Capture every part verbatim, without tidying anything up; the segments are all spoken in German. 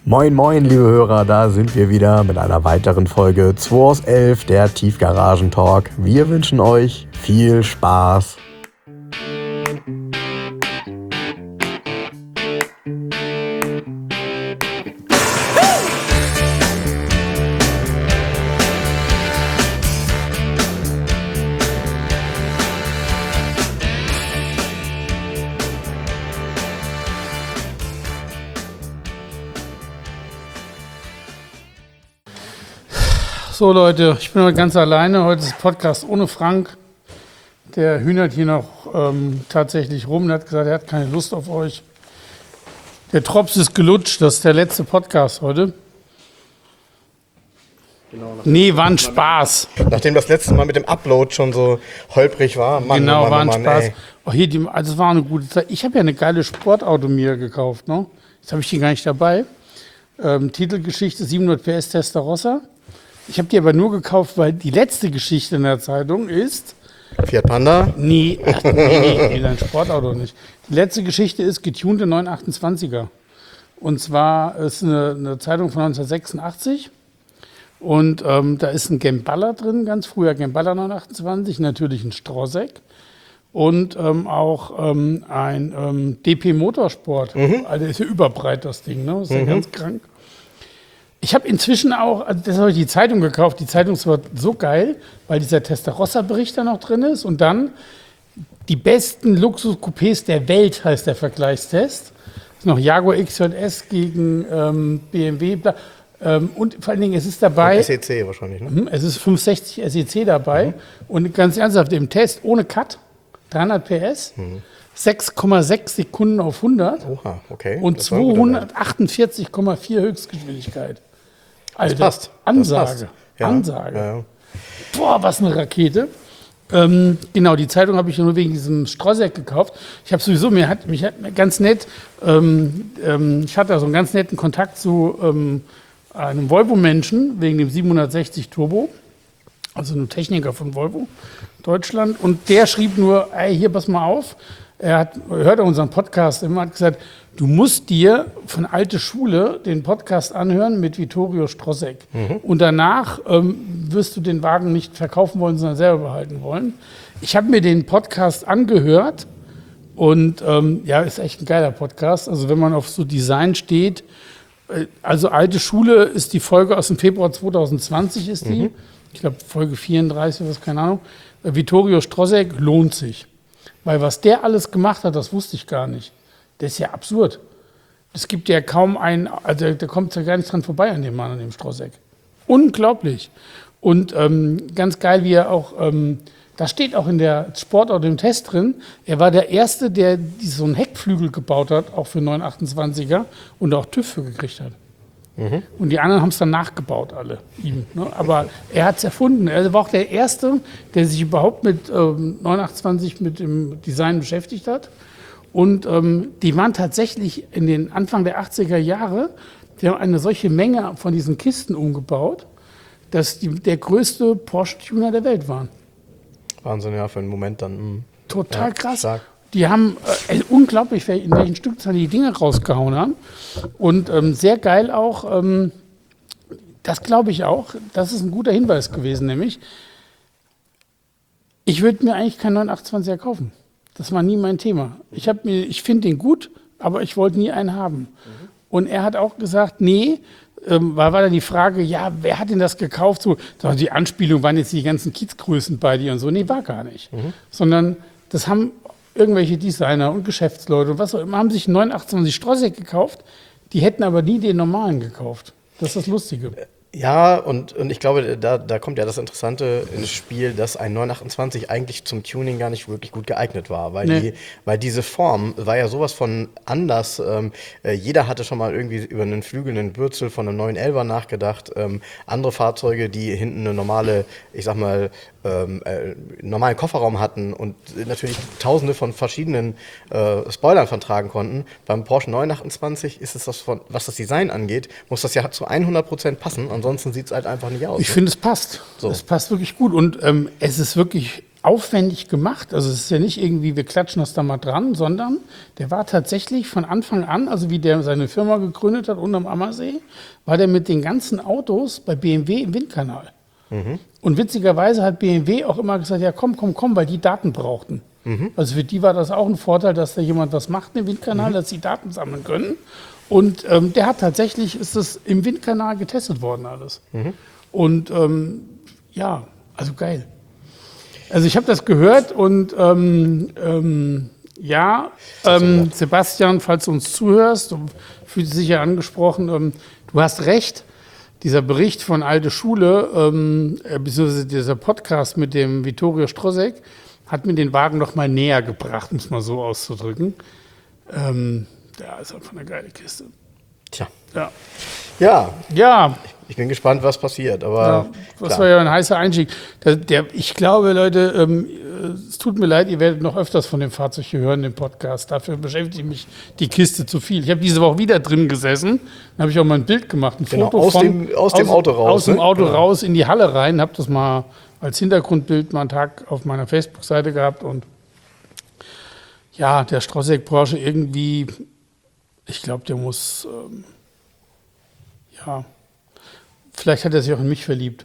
Moin moin liebe Hörer, da sind wir wieder mit einer weiteren Folge zwei aus elf, der Tiefgaragen-Talk. Wir wünschen euch viel Spaß. So Leute, ich bin heute ganz alleine. Heute ist Podcast ohne Frank. Der hühnert hier noch ähm, tatsächlich rum. Er hat gesagt, er hat keine Lust auf euch. Der Drops ist gelutscht. Das ist der letzte Podcast heute. Genau, nee, war ein Spaß. Nachdem das letzte Mal mit dem Upload schon so holprig war. Mann, genau, Mann, war ein Mann, Spaß. ey. Oh, hier, die, also es war eine gute Zeit. Ich habe ja eine geile Sportauto mir gekauft. Ne? Jetzt habe ich die gar nicht dabei. Ähm, Titelgeschichte siebenhundert P S Testarossa. Ich habe die aber nur gekauft, weil die letzte Geschichte in der Zeitung ist... Fiat Panda? Nee, ach, nee, nee, nee, dein Sportauto nicht. Die letzte Geschichte ist getunte neun achtundzwanziger. Und zwar ist eine, eine Zeitung von neunzehnhundertsechsundachtzig. Und ähm, da ist ein Gemballa drin, ganz früher Gemballa neun achtundzwanzig, natürlich ein Strosek. Und ähm, auch ähm, ein ähm, D P Motorsport. Mhm. Also ist ja überbreit, das Ding, ne? Ist ja mhm. ganz krank. Ich habe inzwischen auch, also das habe ich die Zeitung gekauft, die Zeitung ist so geil, weil dieser Testarossa-Bericht da noch drin ist und dann die besten Luxus-Coupés der Welt heißt der Vergleichstest. Das ist noch Jaguar X J S gegen ähm, B M W ähm, und vor allen Dingen es ist dabei... Und S E C wahrscheinlich, ne? Es ist fünfhundertsechzig S E C dabei mhm. und ganz ernsthaft im Test ohne Cut, dreihundert P S, mhm. sechs Komma sechs Sekunden auf hundert. Oha, okay. Und zweihundertachtundvierzig Komma vier Höchstgeschwindigkeit. Alter, das passt. Ansage. Das passt. Ja. Ansage. Ja, ja. Boah, was eine Rakete. Ähm, genau, die Zeitung habe ich nur wegen diesem Strosek gekauft. Ich habe sowieso, mir hat mich hat ganz nett, ähm, ähm, ich hatte so einen ganz netten Kontakt zu ähm, einem Volvo-Menschen wegen dem siebenhundertsechzig Turbo, also einem Techniker von Volvo Deutschland. Und der schrieb nur, ey, hier, pass mal auf. Er hat, hört unseren Podcast immer, hat gesagt, du musst dir von Alte Schule den Podcast anhören mit Vittorio Strosek. Mhm. Und danach ähm, wirst du den Wagen nicht verkaufen wollen, sondern selber behalten wollen. Ich habe mir den Podcast angehört und ähm, ja, ist echt ein geiler Podcast. Also wenn man auf so Design steht, äh, also Alte Schule ist die Folge aus dem Februar zweitausendzwanzig ist die. Mhm. Ich glaube Folge vierunddreißig, was, keine Ahnung. Äh, Vittorio Strosek lohnt sich. Weil was der alles gemacht hat, das wusste ich gar nicht. Das ist ja absurd. Es gibt ja kaum einen, also da kommt ja gar nicht dran vorbei an dem Mann, an dem Strosek. Unglaublich. Und ähm, ganz geil, wie er auch, ähm, da steht auch in der Sportauto im Test drin, er war der Erste, der so einen Heckflügel gebaut hat, auch für neun achtundzwanziger und auch TÜV für gekriegt hat. Mhm. Und die anderen haben es dann nachgebaut, alle, ihm. Ne? Aber er hat es erfunden. Er war auch der Erste, der sich überhaupt mit ähm, neun achtundzwanzig mit dem Design beschäftigt hat. Und ähm, die waren tatsächlich in den Anfang der achtziger Jahre, die haben eine solche Menge von diesen Kisten umgebaut, dass die der größte Porsche-Tuner der Welt waren. Wahnsinn, ja, für einen Moment dann. Mh. Total ja, krass. Stark. Die haben äh, unglaublich, in welchen Stückzahlen die Dinge rausgehauen haben. Und ähm, sehr geil auch, ähm, das glaube ich auch, das ist ein guter Hinweis gewesen, nämlich, ich würde mir eigentlich keinen neun achtundzwanziger kaufen. Das war nie mein Thema. Ich, ich finde den gut, aber ich wollte nie einen haben. Mhm. Und er hat auch gesagt, nee, ähm, war, war dann die Frage, ja, wer hat denn das gekauft? So, die Anspielung waren jetzt die ganzen Kiezgrößen bei dir und so. Nee, war gar nicht. Mhm. Sondern das haben irgendwelche Designer und Geschäftsleute und was auch immer, haben sich einen neun achtundzwanzig Strosek gekauft, die hätten aber nie den normalen gekauft. Das ist das Lustige. Ja, und, und ich glaube, da, da kommt ja das Interessante ins Spiel, dass ein neun achtundzwanzig eigentlich zum Tuning gar nicht wirklich gut geeignet war, weil, nee. die, weil diese Form war ja sowas von anders. Ähm, äh, jeder hatte schon mal irgendwie über einen Flügel, einen Bürzel von einem neun elfer nachgedacht. Ähm, andere Fahrzeuge, die hinten eine normale, ich sag mal, ähm, äh, normalen Kofferraum hatten und natürlich tausende von verschiedenen äh, Spoilern vertragen konnten. Beim Porsche neun achtundzwanzig ist es das von, was das Design angeht, muss das ja zu hundert Prozent passen. Ansonsten sieht es halt einfach nicht aus. Ich finde, es passt. So. Es passt wirklich gut. Und ähm, es ist wirklich aufwendig gemacht. Also es ist ja nicht irgendwie, wir klatschen das da mal dran, sondern der war tatsächlich von Anfang an, also wie der seine Firma gegründet hat, unterm Ammersee, war der mit den ganzen Autos bei B M W im Windkanal. Mhm. Und witzigerweise hat B M W auch immer gesagt, ja komm, komm, komm, weil die Daten brauchten. Mhm. Also für die war das auch ein Vorteil, dass da jemand was macht im Windkanal, mhm. dass sie Daten sammeln können. Und ähm, der hat tatsächlich, ist das im Windkanal getestet worden alles. Mhm. Und ähm, ja, also geil. Also ich habe das gehört und ähm, ähm, ja, ähm, Sebastian, falls du uns zuhörst, du fühlst dich ja angesprochen, ähm, du hast recht, dieser Bericht von Alte Schule, ähm, beziehungsweise dieser Podcast mit dem Vittorio Strosek, hat mir den Wagen noch mal näher gebracht, um es mal so auszudrücken. Ähm, ja, ist einfach eine geile Kiste. Tja. Ja. Ja. Ja. Ich bin gespannt, was passiert. Aber ja, das klar. war ja ein heißer Einstieg. Der, der, ich glaube, Leute, ähm, es tut mir leid, ihr werdet noch öfters von dem Fahrzeug hier hören, den Podcast. Dafür beschäftigt mich die Kiste zu viel. Ich habe diese Woche wieder drin gesessen. Dann habe ich auch mal ein Bild gemacht, ein genau, Foto aus von, dem, aus dem Auto raus. Aus dem ne? Auto genau. raus in die Halle rein. Habe das mal als Hintergrundbild mal einen Tag auf meiner Facebook-Seite gehabt. Und ja, der Strosek Porsche irgendwie, ich glaube, der muss, ähm, ja, vielleicht hat er sich auch in mich verliebt.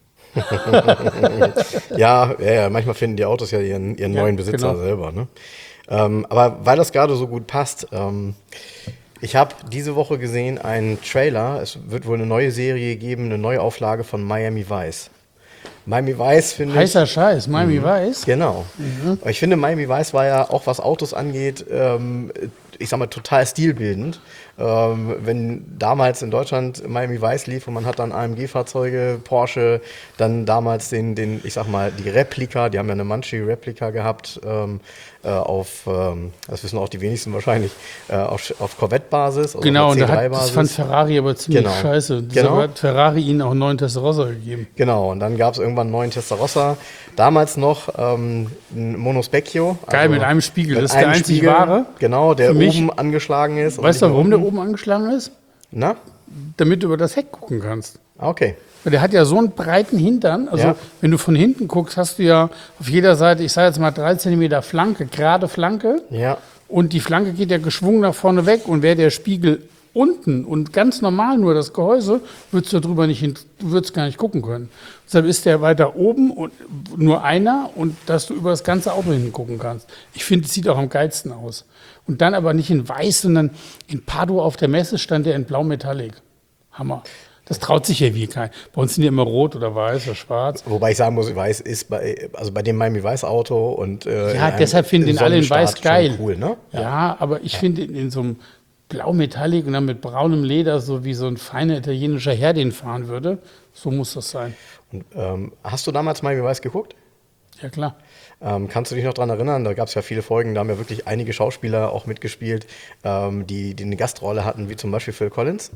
ja, ja, ja, manchmal finden die Autos ja ihren, ihren ja, neuen Besitzer genau. selber. Ne? Ähm, aber weil das gerade so gut passt, ähm, ich habe diese Woche gesehen einen Trailer. Es wird wohl eine neue Serie geben, eine neue Auflage von Miami Vice. Miami Vice finde ich... Heißer Scheiß, Miami mhm. Vice? Genau. Mhm. Ich finde, Miami Vice war ja auch, was Autos angeht, ähm, ich sag mal, total stilbildend. Ähm, wenn damals in Deutschland Miami Vice lief und man hat dann A M G-Fahrzeuge, Porsche, dann damals den, den, ich sag mal, die Replika, die haben ja eine Manchi-Replika gehabt, ähm, äh, auf, ähm, das wissen auch die wenigsten wahrscheinlich, äh, auf, auf Corvette-Basis. Also genau, und da hat, das fand Ferrari aber ziemlich genau. scheiße. Deshalb genau. hat Ferrari ihnen auch einen neuen Testarossa gegeben. Genau, und dann gab es irgendwann einen neuen Testarossa. Damals noch ähm, ein Monospecchio. Geil, also mit einem Spiegel, mit das ist der einzig Spiegel, wahre. Genau, der Für mich, oben angeschlagen ist. Weißt du, warum der oben angeschlagen ist? Na? Damit du über das Heck gucken kannst. Okay. Weil der hat ja so einen breiten Hintern. Also ja. wenn du von hinten guckst, hast du ja auf jeder Seite, ich sage jetzt mal drei Zentimeter Flanke, gerade Flanke. Ja. Und die Flanke geht ja geschwungen nach vorne weg. Und wäre der Spiegel unten und ganz normal nur das Gehäuse, würdest du darüber nicht hin, du würdest gar nicht gucken können. Deshalb ist der weiter oben und nur einer und dass du über das ganze Auto hinten gucken kannst. Ich finde, es sieht auch am geilsten aus. Und dann aber nicht in weiß, sondern in Padua auf der Messe stand der in Blau Metallic. Hammer. Das traut sich ja wie kein. Bei uns sind die immer rot oder weiß oder schwarz. Wobei ich sagen muss, weiß ist bei, also bei dem Miami Weiß Auto und äh, ja, deshalb finden den alle in weiß geil. Cool, ne? Ja. ja, aber ich ja. finde in, in so einem Blau Metallic und dann mit braunem Leder, so wie so ein feiner italienischer Herr den fahren würde, so muss das sein. Und, ähm, hast du damals Miami Weiß geguckt? Ja, klar. Ähm, kannst du dich noch daran erinnern? Da gab es ja viele Folgen, da haben ja wirklich einige Schauspieler auch mitgespielt, ähm, die, die eine Gastrolle hatten, wie zum Beispiel Phil Collins.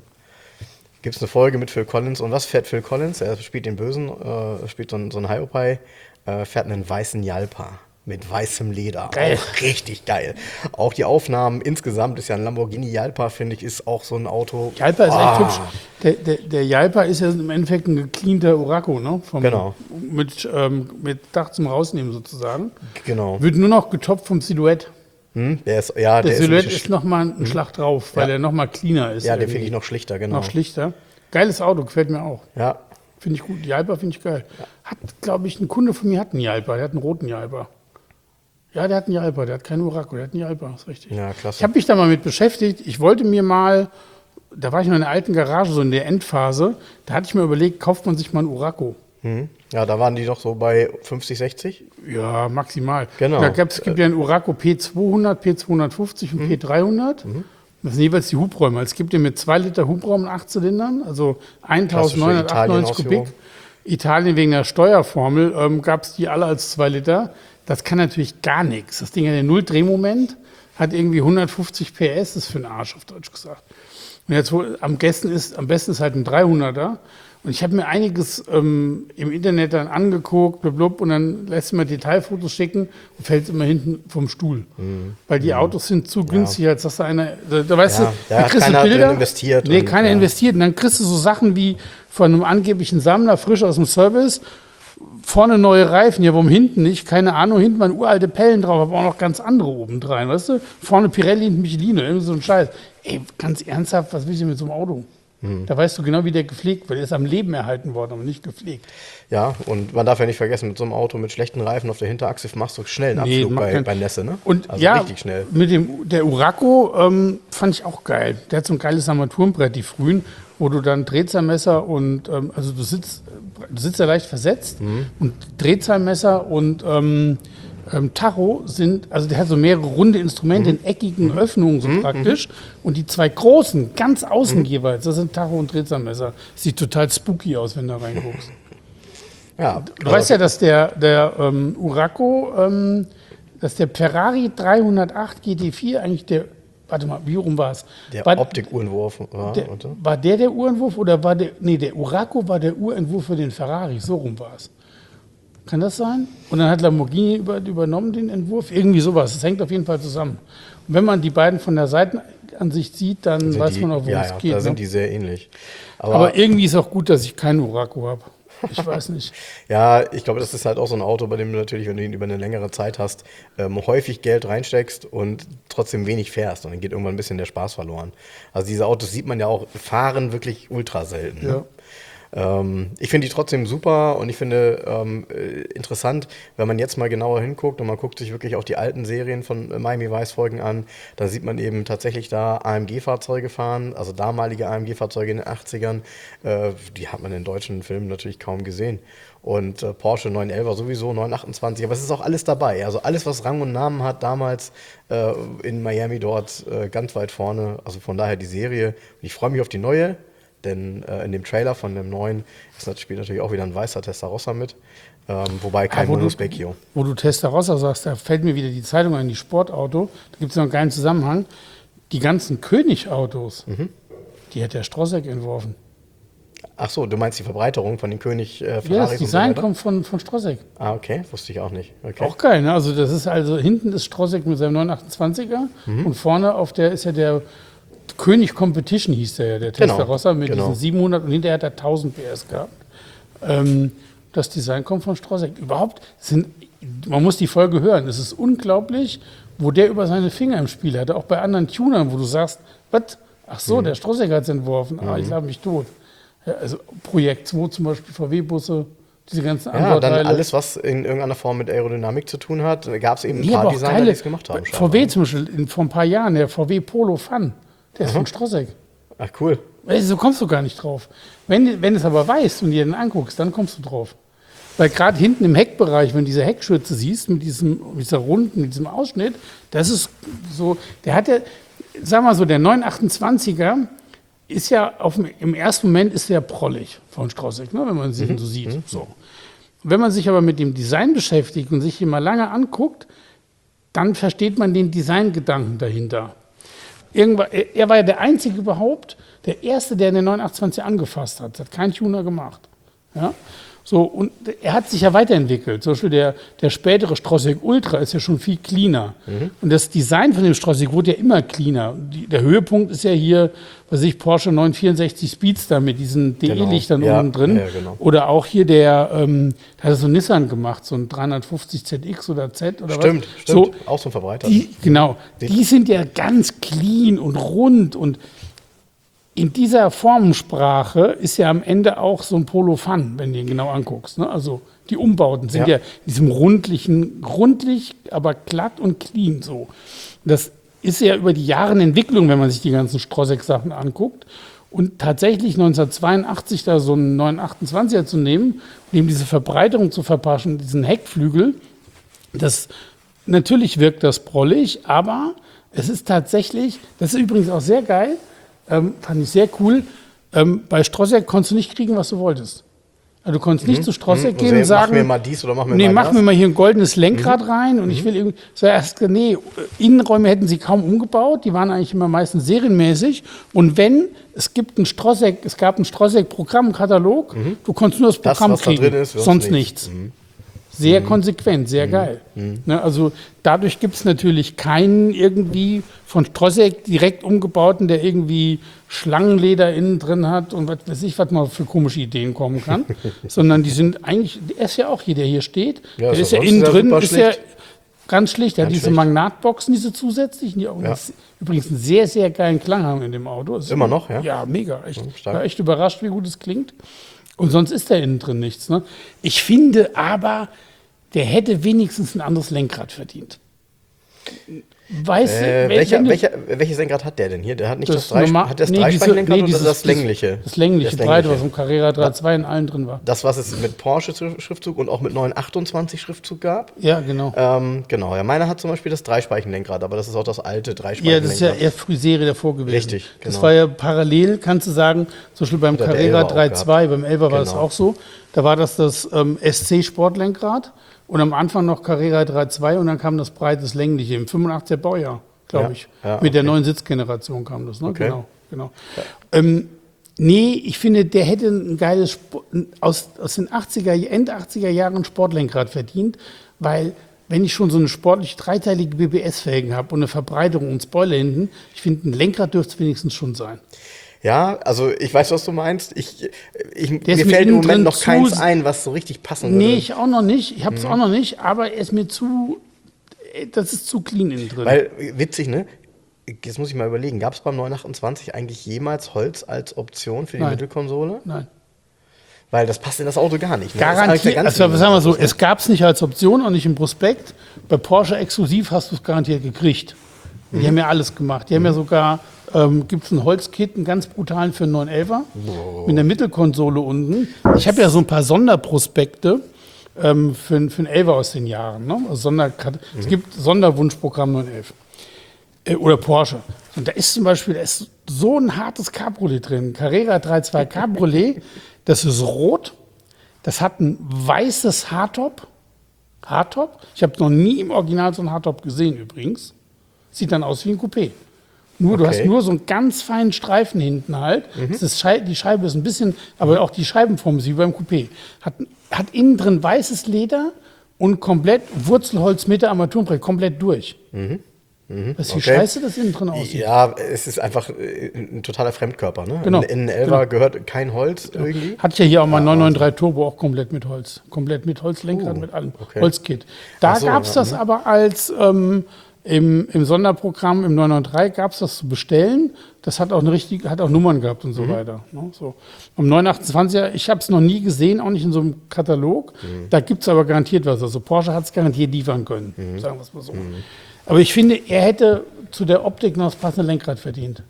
Gibt es eine Folge mit Phil Collins und was fährt Phil Collins? Er spielt den Bösen, äh, spielt so einen, so einen Hiopai, äh, fährt einen weißen Jalpa mit weißem Leder. Geil. Auch richtig geil. Auch die Aufnahmen insgesamt ist ja ein Lamborghini Jalpa, finde ich, ist auch so ein Auto. Jalpa ist ah. echt hübsch. Der, der, der Jalpa ist ja im Endeffekt ein gecleanter Uraco, ne? Vom, genau. Mit, ähm, mit Dach zum Rausnehmen sozusagen. Genau. Wird nur noch getoppt vom Silhouette. Hm, der ist, ja, der der Silhouette ist, ist nochmal ein hm. Schlag drauf, weil ja. der nochmal cleaner ist. Ja, den finde ich noch schlichter, genau. Noch schlichter. Geiles Auto, gefällt mir auch. Ja. Finde ich gut. Jalpa finde ich geil. Ja. Hat, glaube ich, ein Kunde von mir hat einen Jalpa, der hat einen roten Jalpa. Ja, der hat einen Jalpa, der hat keinen Uraco, der hat einen Jalpa, ist richtig. Ja, klasse. Ich habe mich da mal mit beschäftigt. Ich wollte mir mal, da war ich noch in der alten Garage, so in der Endphase, da hatte ich mir überlegt, kauft man sich mal einen Uraco. Mhm. Ja, da waren die doch so bei fünfzig, sechzig? Ja, maximal. Genau. Da gab's, es gibt ja einen Uraco P zweihundert, P zweihundertfünfzig und mhm. P dreihundert. Mhm. Das sind jeweils die Hubräume. Es gibt den mit zwei Liter Hubraum und acht Zylindern, also eintausendneunhundertachtundneunzig Kubik. Italien wegen der Steuerformel ähm, gab es die alle als zwei Liter. Das kann natürlich gar nichts. Das Ding hat ja null Drehmoment, hat irgendwie hundertfünfzig P S, das ist für den Arsch, auf Deutsch gesagt. Und jetzt wohl am besten ist, am besten ist halt ein dreihunderter. Und ich habe mir einiges ähm, im Internet dann angeguckt, blub, und dann lässt mir Detailfotos schicken und fällt immer hinten vom Stuhl. Mhm. Weil die Autos sind zu günstig, ja. als dass da einer, da, da weißt ja, du, da da kriegst keiner du Bilder, drin investiert. Nee, und, keiner ja. investiert. Und dann kriegst du so Sachen wie von einem angeblichen Sammler, frisch aus dem Service, vorne neue Reifen, ja, warum hinten nicht? Keine Ahnung, hinten waren uralte Pellen drauf, aber auch noch ganz andere obendrein, weißt du? Vorne Pirelli, hinten Michelin, irgendwie so ein Scheiß. Ey, ganz ernsthaft, was will ich denn mit so einem Auto? Hm. Da weißt du genau, wie der gepflegt wird. Der ist am Leben erhalten worden, aber nicht gepflegt. Ja, und man darf ja nicht vergessen, mit so einem Auto mit schlechten Reifen auf der Hinterachse machst du schnell einen Abflug nee, bei, kein... bei Nässe, ne? Und also ja, richtig schnell. Mit dem, der Uraco ähm, fand ich auch geil. Der hat so ein geiles Armaturenbrett, die frühen, wo du dann Drehzahlmesser und, ähm, also du sitzt, du sitzt ja leicht versetzt mhm. und Drehzahlmesser und ähm, ähm, Tacho sind, also der hat so mehrere runde Instrumente mhm. in eckigen mhm. Öffnungen so mhm. praktisch und die zwei großen, ganz außen mhm. jeweils, das sind Tacho und Drehzahlmesser. Sieht total spooky aus, wenn du da reinguckst. Ja, du also weißt ja, dass der, der ähm, Uraco, ähm, dass der Ferrari dreihundertacht G T vier eigentlich der, warte mal, wie rum war es? Der war, Optik-Uhrentwurf war. Der, war der der Uhrentwurf oder war der, nee, der Uraco war der Uhrentwurf für den Ferrari, so rum war es. Kann das sein? Und dann hat Lamborghini über, übernommen den Entwurf, irgendwie sowas. Das hängt auf jeden Fall zusammen. Und wenn man die beiden von der Seitenansicht sieht, dann sind weiß die, man auch, worum ja, es ja, geht. Da ne? sind die sehr ähnlich. Aber, Aber irgendwie ist auch gut, dass ich keinen Uraco habe. Ich weiß nicht. Ja, ich glaube, das ist halt auch so ein Auto, bei dem du natürlich, wenn du ihn über eine längere Zeit hast, ähm, häufig Geld reinsteckst und trotzdem wenig fährst. Und dann geht irgendwann ein bisschen der Spaß verloren. Also diese Autos sieht man ja auch, fahren wirklich ultra selten. Ja. Ne? Ähm, ich finde die trotzdem super und ich finde ähm, äh, interessant, wenn man jetzt mal genauer hinguckt und man guckt sich wirklich auch die alten Serien von äh, Miami Vice Folgen an, da sieht man eben tatsächlich da A M G-Fahrzeuge fahren, also damalige A M G-Fahrzeuge in den achtzigern, äh, die hat man in deutschen Filmen natürlich kaum gesehen. Und äh, Porsche neun elf sowieso, neun achtundzwanzig, aber es ist auch alles dabei. Also alles, was Rang und Namen hat, damals äh, in Miami dort äh, ganz weit vorne. Also von daher die Serie. Und ich freue mich auf die neue. Denn äh, in dem Trailer von dem neuen ist, spielt natürlich auch wieder ein weißer Testarossa mit, ähm, wobei kein ah, Monospecchio. Wo du Testarossa sagst, da fällt mir wieder die Zeitung an, die Sportauto. Da gibt es noch einen geilen Zusammenhang. Die ganzen König-Autos, mhm. die hat der Strosek entworfen. Ach so, du meinst die Verbreiterung von den König äh, Ferraris? Ja, das Design so kommt von, von Strosek. Ah, okay, wusste ich auch nicht. Okay. Auch geil, ne? Also das ist also, hinten ist Strosek mit seinem neun achtundzwanziger mhm. und vorne auf der ist ja der König Competition hieß der ja, der Testarossa genau, mit genau. diesen siebenhundert und hinterher hat er tausend P S gehabt. Ähm, das Design kommt von Strosek. Überhaupt, sind, man muss die Folge hören, es ist unglaublich, wo der über seine Finger im Spiel hatte, auch bei anderen Tunern, wo du sagst, was? Ach so, mhm. der Strosek hat es entworfen, mhm. ah, ich lade mich tot. Ja, also Projekt zwei zum Beispiel, V W-Busse, diese ganzen anderen Ja, dann alles, was in irgendeiner Form mit Aerodynamik zu tun hat, gab es eben ein nee, paar Designer, die es gemacht haben. V W zum Beispiel, in, vor ein paar Jahren, der V W Polo Fun, der ist Aha. von Strosek. Ach, cool. So kommst du gar nicht drauf. Wenn, wenn du es aber weißt und dir den anguckst, dann kommst du drauf. Weil gerade hinten im Heckbereich, wenn du diese Heckschürze siehst, mit diesem, mit dieser Runden, mit diesem Ausschnitt, das ist so, der hat ja, sag mal so, der neun achtundzwanziger ist ja, auf dem, im ersten Moment ist der prollig von Strosek, ne, wenn man sich mhm. so sieht. Mhm. So. Wenn man sich aber mit dem Design beschäftigt und sich ihn mal lange anguckt, dann versteht man den Designgedanken dahinter. Irgendwann, er war ja der Einzige überhaupt, der Erste, der den neun achtundzwanzig angefasst hat. Das hat kein Tuner gemacht. Ja? So, und er hat sich ja weiterentwickelt. Zum Beispiel der, der spätere Strosek Ultra ist ja schon viel cleaner. Mhm. Und das Design von dem Strosek wurde ja immer cleaner. Die, der Höhepunkt ist ja hier, was weiß ich, Porsche neun vierundsechzig Speedster mit diesen D E-Lichtern genau. ja, oben drin. Ja, genau. Oder auch hier der, ähm, da hat so ein Nissan gemacht, so ein dreihundertfünfzig Z X oder Z oder stimmt, was. Stimmt, so, auch so ein Verbreiter. Die, genau, die sind ja ganz clean und rund und in dieser Formensprache ist ja am Ende auch so ein Polo Fun, wenn du ihn genau anguckst. Ne? Also die Umbauten sind ja. ja in diesem rundlichen, rundlich, aber glatt und clean so. Das ist ja über die Jahre eine Entwicklung, wenn man sich die ganzen Strosek-Sachen anguckt. Und tatsächlich neunzehnhundertzweiundachtzig da so einen neun achtundzwanziger zu nehmen und ihm diese Verbreiterung zu verpassen, diesen Heckflügel, das natürlich wirkt das prollig, aber es ist tatsächlich, das ist übrigens auch sehr geil, Ähm, fand ich sehr cool. Ähm, bei Strosek konntest du nicht kriegen, was du wolltest. Also du konntest mhm. nicht zu Strosek mhm. gehen und sagen, mach mir mal dies oder mach mir nee, mal mach das. mir mal hier ein goldenes Lenkrad mhm. rein und mhm. ich will irgendwie, so erst, nee, Innenräume hätten sie kaum umgebaut, die waren eigentlich immer meistens serienmäßig und wenn, es gibt ein Strosek, es gab einen Strosek-Programmkatalog, mhm. du konntest nur das Programm das, was kriegen, da drin ist, sonst nichts. nichts. Mhm. Sehr konsequent, sehr geil. Ne, also dadurch gibt es natürlich keinen irgendwie von Strosek direkt umgebauten, der irgendwie Schlangenleder innen drin hat und was weiß ich, was man für komische Ideen kommen kann. Sondern die sind eigentlich, der ist ja auch hier, der hier steht, Ja, der ist ist ja ja sonst innen sehr drin, super ist ja schlicht. ganz schlicht. Der hat Ganz diese schlicht. Magnatboxen, diese zusätzlichen, die auch Ja. das, übrigens einen sehr, sehr geilen Klang haben in dem Auto. Das ist Immer noch, ja? Ja, mega. Echt, Mhm, ich stark. war echt überrascht, wie gut es klingt. Und sonst ist da innen drin nichts. Ne? Ich finde aber, der hätte wenigstens ein anderes Lenkrad verdient. Weißt du, Äh, wenn- welcher, wenn du- welcher, welches Lenkrad hat der denn hier? Der hat nicht das, das Drei, normal- hat das nee, Dreispeichen-Lenkrad diese- nee, oder dieses- das längliche? Das längliche, Das breite, was im Carrera drei Punkt zwei in allen drin war. Das, was es mit Porsche-Schriftzug und auch mit neun achtundzwanzig Schriftzug gab? Ja, genau. Ähm, genau, ja, meiner hat zum Beispiel das Dreispeichen-Lenkrad, aber das ist auch das alte Ja, das ist Dreispeichen-Lenkrad. ja eher Frühserie davor gewesen. Richtig, Das genau. war ja parallel, kannst du sagen, zum Beispiel beim Hat der Carrera Elva auch drei Punkt zwei, beim Elva war das Genau. auch so. Da war das das ähm, S C-Sportlenkrad und am Anfang noch Carrera drei Punkt zwei und dann kam das breites längliche im fünfundachtziger Baujahr, glaube Ja, ich. ja, Mit der okay. neuen Sitzgeneration kam das, ne? Okay. Genau, genau. Ähm, nee, ich finde, der hätte ein geiles, Spo- ein- aus, aus den achtziger, End achtziger Jahren Sportlenkrad verdient, weil wenn ich schon so eine sportlich dreiteilige B B S-Felgen habe und eine Verbreiterung und Spoiler hinten, ich finde, ein Lenkrad dürfte es wenigstens schon sein. Ja, also ich weiß, was du meinst. Ich, ich, mir Der ist mit fällt im innen drin Moment noch zu- keins ein, was so richtig passen würde. Nee, ich auch noch nicht. Ich habe es auch noch nicht, aber er ist mir zu, äh, das ist zu clean innen drin. Weil, witzig, ne? Jetzt muss ich mal überlegen, gab es beim neun achtundzwanzig eigentlich jemals Holz als Option für die Nein. Mittelkonsole? Nein. Weil das passt in das Auto gar nicht. Ne? Das ist eigentlich der Garantiert, ganze also sagen wir so, Autos, ne? es gab es nicht als Option, auch nicht im Prospekt. Bei Porsche exklusiv hast du es garantiert gekriegt. Die haben ja alles gemacht. Die haben ja sogar, ähm, gibt es einen Holzkit, einen ganz brutalen für einen neun elfer mit einer Mittelkonsole unten. Ich habe ja so ein paar Sonderprospekte ähm, für, für einen elfer aus den Jahren. Ne? Also Sonder, Es gibt Sonderwunschprogramm neun elf. Äh, oder Porsche. Und da ist zum Beispiel, da ist so ein hartes Cabriolet drin. Carrera drei Punkt zwei Cabriolet, das ist rot, das hat ein weißes Hardtop. Hardtop? Ich habe noch nie im Original so ein Hardtop gesehen übrigens. Sieht dann aus wie ein Coupé. Nur, du Okay. hast nur so einen ganz feinen Streifen hinten halt. Das ist Schei die Scheibe ist ein bisschen, aber auch die Scheibenform ist wie beim Coupé. Hat, hat innen drin weißes Leder und komplett Wurzelholz mit der Armaturenbrett, komplett durch. Weißt du, wie Okay. scheiße das innen drin aussieht? Ja, es ist einfach äh, ein totaler Fremdkörper. Ne? Genau. In, in Elva gehört kein Holz irgendwie. Hatte ich ja hier auch mal neun neun drei Turbo, auch komplett mit Holz. Komplett mit Holzlenkrad, Uh, mit allem. okay. Holzkit. Da Ach so, gab es ja, das mhm. aber als ähm, im, im Sonderprogramm im neun neun drei gab es das zu bestellen. Das hat auch eine richtige, hat auch Nummern gehabt und so Mhm. weiter. Ne? So. Am neun achtundzwanziger, ich habe es noch nie gesehen, auch nicht in so einem Katalog. Mhm. Da gibt es aber garantiert was. Also Porsche hat es garantiert liefern können, Mhm. sagen wir es mal so. Aber ich finde, er hätte zu der Optik noch das passende Lenkrad verdient.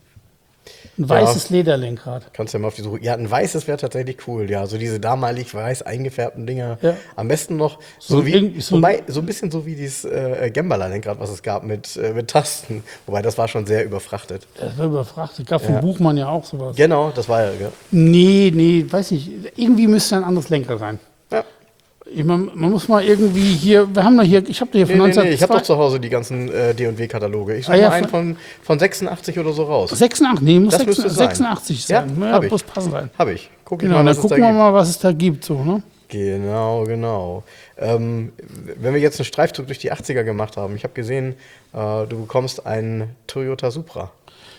Ein weißes Lederlenkrad. Kannst du ja mal auf die Suche. Ja, ein weißes wäre tatsächlich cool. Ja, so diese damalig weiß eingefärbten Dinger. Ja. Am besten noch so, So wie, irgendwie so ein- wobei, so ein bisschen so wie dieses äh, Gembala-Lenkrad, was es gab mit, äh, mit Tasten. Wobei, das war schon sehr überfrachtet. Das war überfrachtet. Gab von Ja. Buchmann ja auch sowas. Genau, das war ja. ja. Nee, nee, weiß nicht. Irgendwie müsste ein anderes Lenkrad rein. ja. Ich, man, man muss mal irgendwie hier, wir haben da hier, ich habe da hier Nee, von nee, nee, ich habe doch neunzehnhundertzwei zu Hause die ganzen äh, D und W-Kataloge. Ich suche Ah, ja, mal einen von- von, von sechsundachtzig oder so raus. sechsundachtzig, nee, muss Das müsste sechsundachtzig, sein. sechsundachtzig Ja, sein. Ja, hab ich. muss passen rein. Habe ich. Guck ich Genau, mal, dann was es da gucken wir gibt. mal, was es da gibt. So, ne? Genau, genau. Ähm, wenn wir jetzt einen Streifzug durch die achtziger gemacht haben, ich habe gesehen, äh, du bekommst einen Toyota Supra.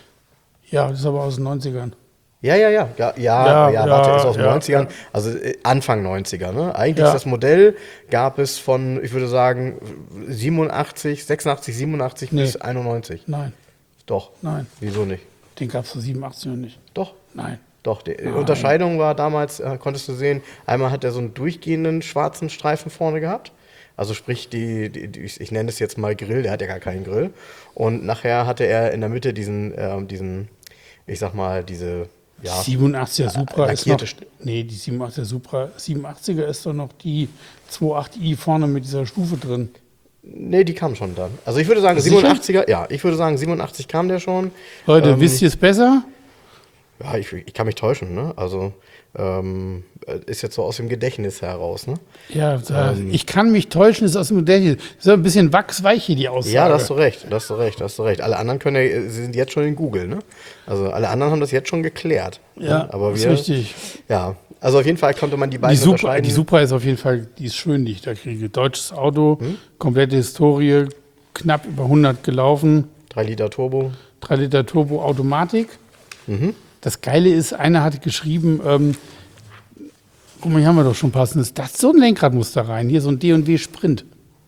Ja, das ist aber aus den neunzigern. Ja, ja, ja, ja, ja, Ja, ja, ja, warte, ist aus den ja, neunzigern, ja. also äh, Anfang neunziger, ne? Eigentlich Ja. das Modell gab es von, ich würde sagen, siebenundachtzig, sechsundachtzig, siebenundachtzig Nee. bis einundneunzig. Nein, Doch. nein, Wieso nicht? den gab es vor siebenundachtzig noch nicht. Doch. Nein. Doch, die Unterscheidung war damals, äh, konntest du sehen, einmal hat er so einen durchgehenden schwarzen Streifen vorne gehabt. Also sprich, die, die, die, ich nenne es jetzt mal Grill, der hat ja gar keinen Grill. Und nachher hatte er in der Mitte diesen, ähm, diesen ich sag mal, diese, ja, siebenundachtziger Supra ist noch, lackierte St- nee, die siebenundachtziger Supra, siebenundachtziger ist doch noch die zwei Komma acht i vorne mit dieser Stufe drin. nee, die kam schon dann. Also ich würde sagen, Sicher? siebenundachtziger, ja, ich würde sagen, siebenundachtzig kam der schon. Leute, Ähm, wisst ihr es besser? Ja, ich, ich kann mich täuschen, ne? Also ähm, ist jetzt so aus dem Gedächtnis heraus, ne? Ja, da, ich kann mich täuschen, ist aus dem Gedächtnis. Das ist ein bisschen wachsweich hier, die Aussage. Ja, da hast du recht, da hast du recht, da hast du recht. Alle anderen können ja, sie sind jetzt schon in Google, ne? Also alle anderen haben das jetzt schon geklärt. Ja, ne? Aber ist wir, richtig. Ja, Also auf jeden Fall konnte man die Die beiden Supra, unterscheiden. die Supra ist auf jeden Fall, die ist schön, die ich da kriege. Deutsches Auto, komplette Historie, knapp über hundert gelaufen, drei Liter Turbo. drei Liter Turbo Automatik. Das Geile ist, einer hatte geschrieben, ähm, guck mal, hier haben wir doch schon passendes. Das so ein Lenkrad muss da rein. Hier so ein D und W Sprint.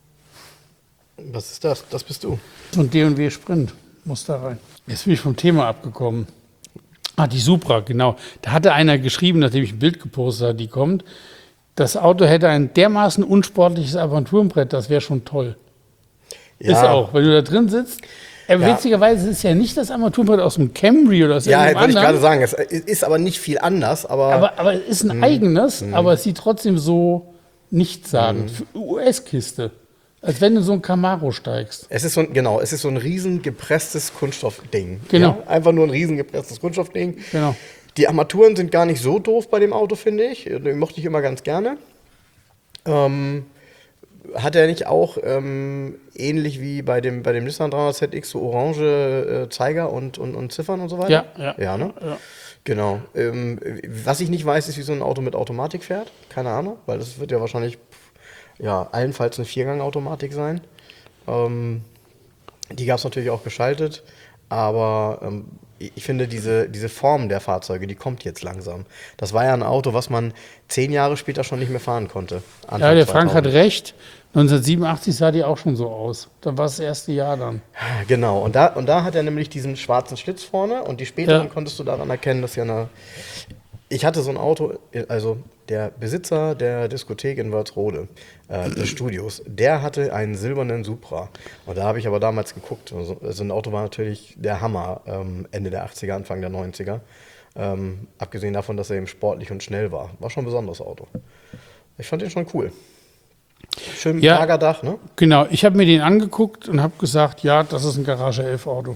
Was ist das? Das bist du. So ein D und W Sprint muss da rein. Jetzt bin ich vom Thema abgekommen. Ah, die Supra, genau. Da hatte einer geschrieben, nachdem ich ein Bild gepostet habe, die kommt, das Auto hätte ein dermaßen unsportliches Armaturenbrett, das wäre schon toll. Ja. Ist auch, wenn du da drin sitzt. Äh, Ja. Witzigerweise ist es ja nicht das Armaturenbrett aus dem Camry oder aus Ja, irgendeinem wollte ich gerade anderen. sagen. Es ist aber nicht viel anders, aber, Aber, aber es ist ein eigenes, aber es sieht trotzdem so nichtssagend. Für U S-Kiste. Als wenn du in so ein Camaro steigst. es ist so ein, genau, es ist so ein riesen gepresstes Kunststoffding. Genau. Ja? Einfach nur ein riesen gepresstes Kunststoffding. Genau. Die Armaturen sind gar nicht so doof bei dem Auto, finde ich. Die mochte ich immer ganz gerne. Ähm, hat er nicht auch ähm, ähnlich wie bei dem, bei dem Nissan dreihundert Z X so orange äh, Zeiger und, und, und Ziffern und so weiter? Ja, ja. Ja, ne? Ja. Genau. Ähm, was ich nicht weiß, ist, wie so ein Auto mit Automatik fährt. Keine Ahnung, weil das wird ja wahrscheinlich ja, allenfalls eine Viergang-Automatik sein. Ähm, die gab es natürlich auch geschaltet, aber ähm, ich finde, diese, diese Form der Fahrzeuge, die kommt jetzt langsam. Das war ja ein Auto, was man zehn Jahre später schon nicht mehr fahren konnte. Anfang Ja, der Frank hat zweitausend. recht. neunzehnhundertsiebenundachtzig sah die auch schon so aus. Da war das erste Jahr dann. Genau, und da, und da hat er nämlich diesen schwarzen Schlitz vorne und die späteren Ja. konntest du daran erkennen, dass ja eine. Ich hatte so ein Auto, also der Besitzer der Diskothek in Wörthsrode, äh, des Studios, der hatte einen silbernen Supra. Und da habe ich aber damals geguckt. Also, also ein Auto war natürlich der Hammer, ähm, Ende der achtziger, Anfang der neunziger. Ähm, abgesehen davon, dass er eben sportlich und schnell war. War schon ein besonderes Auto. Ich fand den schon cool. Schön mit Ja. Lagerdach, ne? Genau, ich habe mir den angeguckt und habe gesagt, ja, das ist ein Garage elf Auto.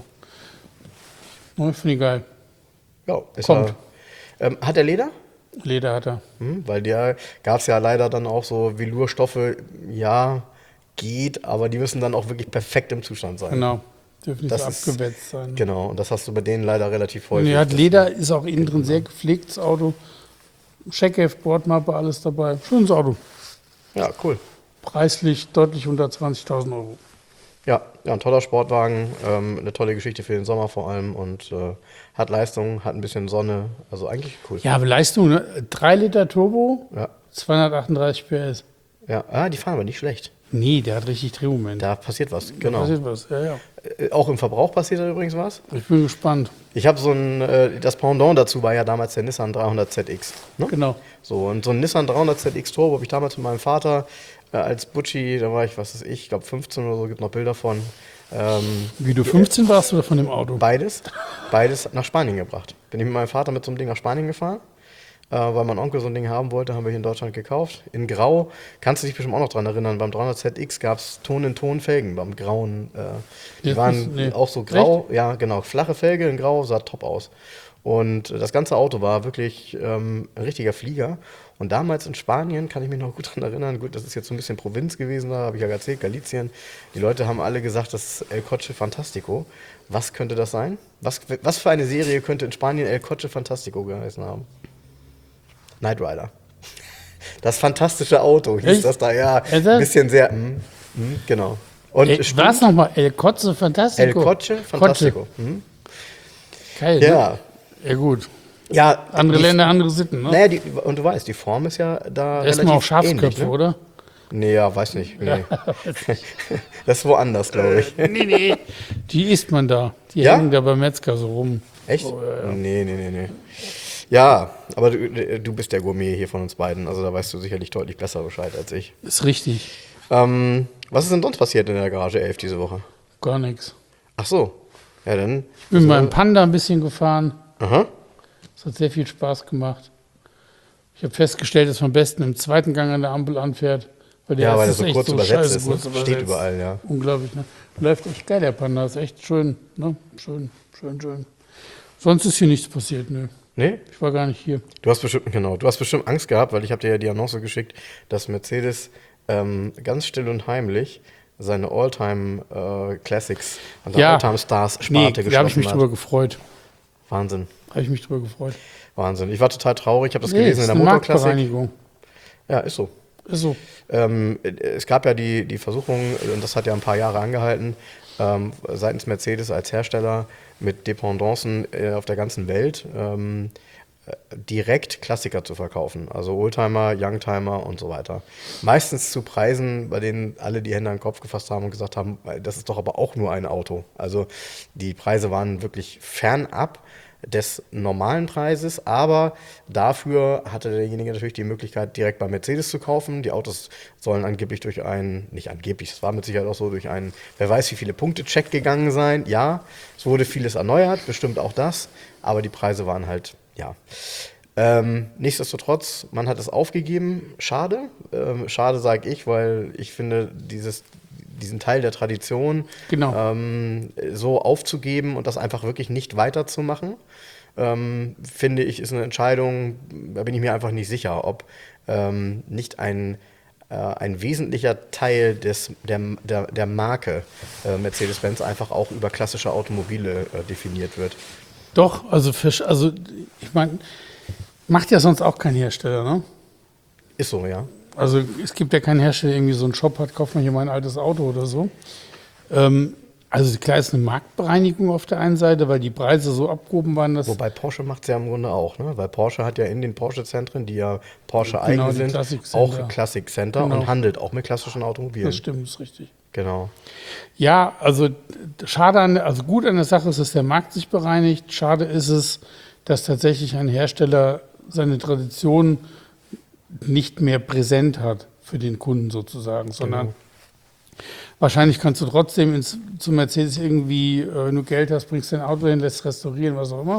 Ne, finde ich geil. Ja, ist Kommt. Er, ähm, hat er Leder? Leder hat er. Hm, weil der gab es ja leider dann auch so Velourstoffe, ja, geht, aber die müssen dann auch wirklich perfekt im Zustand sein. Genau. Dürfen nicht Das so ist- abgewetzt sein. Genau, und das hast du bei denen leider relativ Und häufig. er hat Das- Leder, ist auch innen drin sehr gepflegtes Auto. Checkheft, Bordmappe, alles dabei. Schönes Auto. Ja, cool. Preislich deutlich unter zwanzigtausend Euro. Ja, ja, ein toller Sportwagen, ähm, eine tolle Geschichte für den Sommer vor allem und äh, hat Leistung, hat ein bisschen Sonne, also eigentlich cool. Ja, aber Leistung, ne? drei Liter Turbo, Ja, zweihundertachtunddreißig P S. ja. Ah, die fahren aber nicht schlecht. Nee, der hat richtig Drehmoment. Da passiert was, Da genau. passiert was. Ja, ja. Äh, auch im Verbrauch passiert da übrigens was. Ich bin gespannt. Ich habe so ein, äh, das Pendant dazu war ja damals der Nissan dreihundert Z X. Ne? Genau. So, und so ein Nissan dreihundert Z X Turbo habe ich damals mit meinem Vater äh, als Butchi, da war ich, was weiß ich, ich glaube fünfzehn oder so, gibt noch Bilder von. Ähm, Wie du fünfzehn warst oder von dem Auto? beides, beides nach Spanien gebracht. Bin ich mit meinem Vater mit so einem Ding nach Spanien gefahren, äh, weil mein Onkel so ein Ding haben wollte, haben wir hier in Deutschland gekauft. In Grau, kannst du dich bestimmt auch noch dran erinnern, beim dreihundert Z X gab es Ton-in-Ton-Felgen, beim grauen. Äh, die Jetzt waren muss- nee. auch so grau, ja genau, flache Felge in Grau, sah top aus. Und das ganze Auto war wirklich ähm, ein richtiger Flieger. Und damals in Spanien, kann ich mich noch gut daran erinnern, gut, das ist jetzt so ein bisschen Provinz gewesen, da habe ich ja erzählt, Galicien. Die Leute haben alle gesagt, das ist El Coche Fantastico. Was könnte das sein? Was, was für eine Serie könnte in Spanien El Coche Fantastico geheißen haben? Knight Rider. Das fantastische Auto hieß Echt? das da, ja. Ist das? Ein bisschen sehr, mm, mm, genau. Und Ey, stimmt, was nochmal? El Coche Fantastico. El Coche Fantastico. Mhm. Geil, Ja. Ne? Ja, gut. Ja, Andere die- Länder, andere Sitten, ne? Naja, die, und du weißt, die Form ist ja da Erstmal relativ auch Schafsköpfe, ähnlich, ne? oder? Nee, ja, weiß nicht. Nee. Das ist woanders, glaube ich. Nee, nee. Die isst man da. Die Ja? hängen da beim Metzger so rum. Echt? Oh, ja, ja. Nee, nee, nee, nee. Ja, aber du, du bist der Gourmet hier von uns beiden, also da weißt du sicherlich deutlich besser Bescheid als ich. Ist richtig. Ähm, was ist denn sonst passiert in der Garage elf diese Woche? Gar nichts. Ach so, ja dann. Ich bin beim Panda ein bisschen gefahren. Aha. Es hat sehr viel Spaß gemacht. Ich habe festgestellt, dass man am besten im zweiten Gang an der Ampel anfährt. Weil der Ja, weil erste er so echt kurz übersetzt scheiße ist, ne? kurz Steht übersetzt. überall, ja. Unglaublich, ne? Läuft echt geil, der Panda. Ist echt schön, ne? Schön, schön, schön. Sonst ist hier nichts passiert, ne? Nee? Ich war gar nicht hier. Du hast bestimmt, genau, du hast bestimmt Angst gehabt, weil ich habe dir ja die Annonce geschickt, dass Mercedes ähm, ganz still und heimlich seine Alltime äh, Classics, also Ja. Alltime Stars Nee, Sparte da habe ich geschlossen mich drüber hat. gefreut. Wahnsinn. Habe ich mich drüber gefreut. Wahnsinn. Ich war total traurig, ich habe das Nee, gelesen ist in der eine Motorklassik. Marktbereinigung. Ja, ist so. Ist so. Ähm, es gab ja die, die Versuchung, und das hat ja ein paar Jahre angehalten, ähm, seitens Mercedes als Hersteller mit Dependancen äh, auf der ganzen Welt ähm, direkt Klassiker zu verkaufen. Also Oldtimer, Youngtimer und so weiter. Meistens zu Preisen, bei denen alle die Hände an den Kopf gefasst haben und gesagt haben, das ist doch aber auch nur ein Auto. Also die Preise waren wirklich fernab des normalen Preises, aber dafür hatte derjenige natürlich die Möglichkeit, direkt bei Mercedes zu kaufen. Die Autos sollen angeblich durch einen, nicht angeblich, es war mit Sicherheit auch so, durch einen, wer weiß wie viele Punkte-Check gegangen sein. Ja, es wurde vieles erneuert, bestimmt auch das, aber die Preise waren halt, ja. Ähm, nichtsdestotrotz, man hat es aufgegeben. Schade. Ähm, schade, sage ich, weil ich finde, dieses, diesen Teil der Tradition Genau. ähm, so aufzugeben und das einfach wirklich nicht weiterzumachen, ähm, finde ich, ist eine Entscheidung, da bin ich mir einfach nicht sicher, ob ähm, nicht ein, äh, ein wesentlicher Teil des, der, der, der Marke äh, Mercedes-Benz einfach auch über klassische Automobile äh, definiert wird. Doch, also, für, also ich meine, macht ja sonst auch kein Hersteller, ne? Ist so, ja. Also es gibt ja keinen Hersteller, der irgendwie so einen Shop hat, kauft man hier mal ein altes Auto oder so. Ähm, also klar ist eine Marktbereinigung auf der einen Seite, weil die Preise so abgehoben waren, dass... Wobei Porsche macht es ja im Grunde auch, ne? Weil Porsche hat ja in den Porsche-Zentren, die ja Porsche Genau, eigen die sind, Classic Center. auch Classic Center Genau. und handelt auch mit klassischen Automobilen. Das stimmt, ist richtig. Genau. Ja, also schade an, also gut an der Sache ist, dass der Markt sich bereinigt. Schade ist es, dass tatsächlich ein Hersteller seine Tradition nicht mehr präsent hat für den Kunden sozusagen, sondern Genau. wahrscheinlich kannst du trotzdem ins, zu Mercedes irgendwie, äh, wenn du Geld hast, bringst dein Auto hin, lässt restaurieren, was auch immer.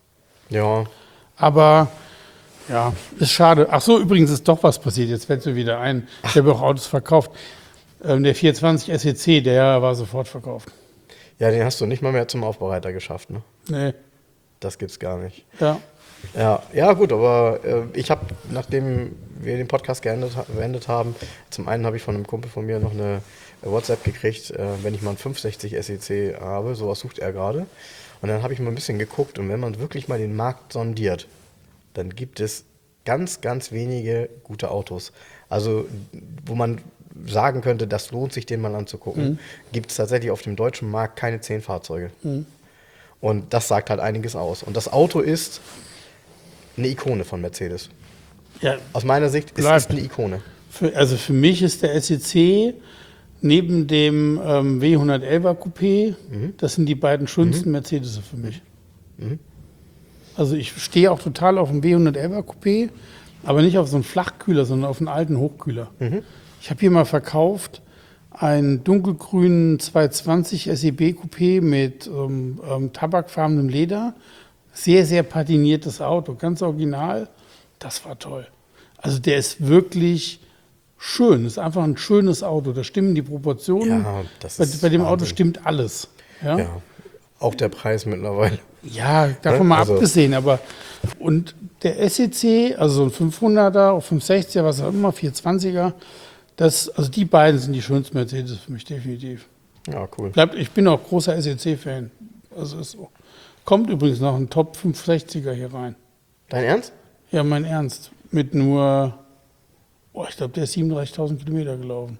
Ja. Aber ja, ist schade. Ach so, übrigens ist doch was passiert. Jetzt fällt mir wieder ein. Ich habe auch Autos verkauft. Ähm, der vierhundertzwanzig S E C, der war sofort verkauft. Ja, den hast du nicht mal mehr zum Aufbereiter geschafft, ne? Nee, Das gibt's gar nicht. ja. Ja, ja gut, aber äh, ich habe, nachdem wir den Podcast geendet, beendet haben, zum einen habe ich von einem Kumpel von mir noch eine WhatsApp gekriegt, äh, wenn ich mal einen fünfhundertsechzig S E C habe, sowas sucht er gerade. Und dann habe ich mal ein bisschen geguckt und wenn man wirklich mal den Markt sondiert, dann gibt es ganz, ganz wenige gute Autos. Also, wo man sagen könnte, das lohnt sich, den mal anzugucken, mhm. gibt es tatsächlich auf dem deutschen Markt keine zehn Fahrzeuge. Mhm. Und das sagt halt einiges aus. Und das Auto ist eine Ikone von Mercedes. Ja, aus meiner Sicht ist es eine Ikone. Für, also für mich ist der S E C neben dem ähm, W hundertelfer Coupé, mhm. das sind die beiden schönsten mhm. Mercedes für mich. Mhm. Also ich stehe auch total auf dem W hundertelfer Coupé, aber nicht auf so einen Flachkühler, sondern auf einen alten Hochkühler. Mhm. Ich habe hier mal verkauft einen dunkelgrünen zweihundertzwanzig S E B Coupé mit ähm, ähm, tabakfarbenem Leder. Sehr, sehr patiniertes Auto, ganz original. Das war toll. Also der ist wirklich schön. Das ist einfach ein schönes Auto. Da stimmen die Proportionen. Ja, das bei, ist bei dem Wahnsinn. Auto stimmt alles. Ja, ja, auch der Preis mittlerweile. Ja, davon mal also. abgesehen. Aber und der S E C, also so ein fünfhunderter, fünfhundertsechziger, was auch immer, vierhundertzwanziger, das, also die beiden sind die schönsten Mercedes für mich definitiv. Ja, cool. Bleibt, ich bin auch großer S E C-Fan. Also ist so. Kommt übrigens noch ein Top fünfhundertsechziger hier rein. Dein Ernst? Ja, mein Ernst. Mit nur, oh, ich glaube, der ist siebenunddreißigtausend Kilometer gelaufen.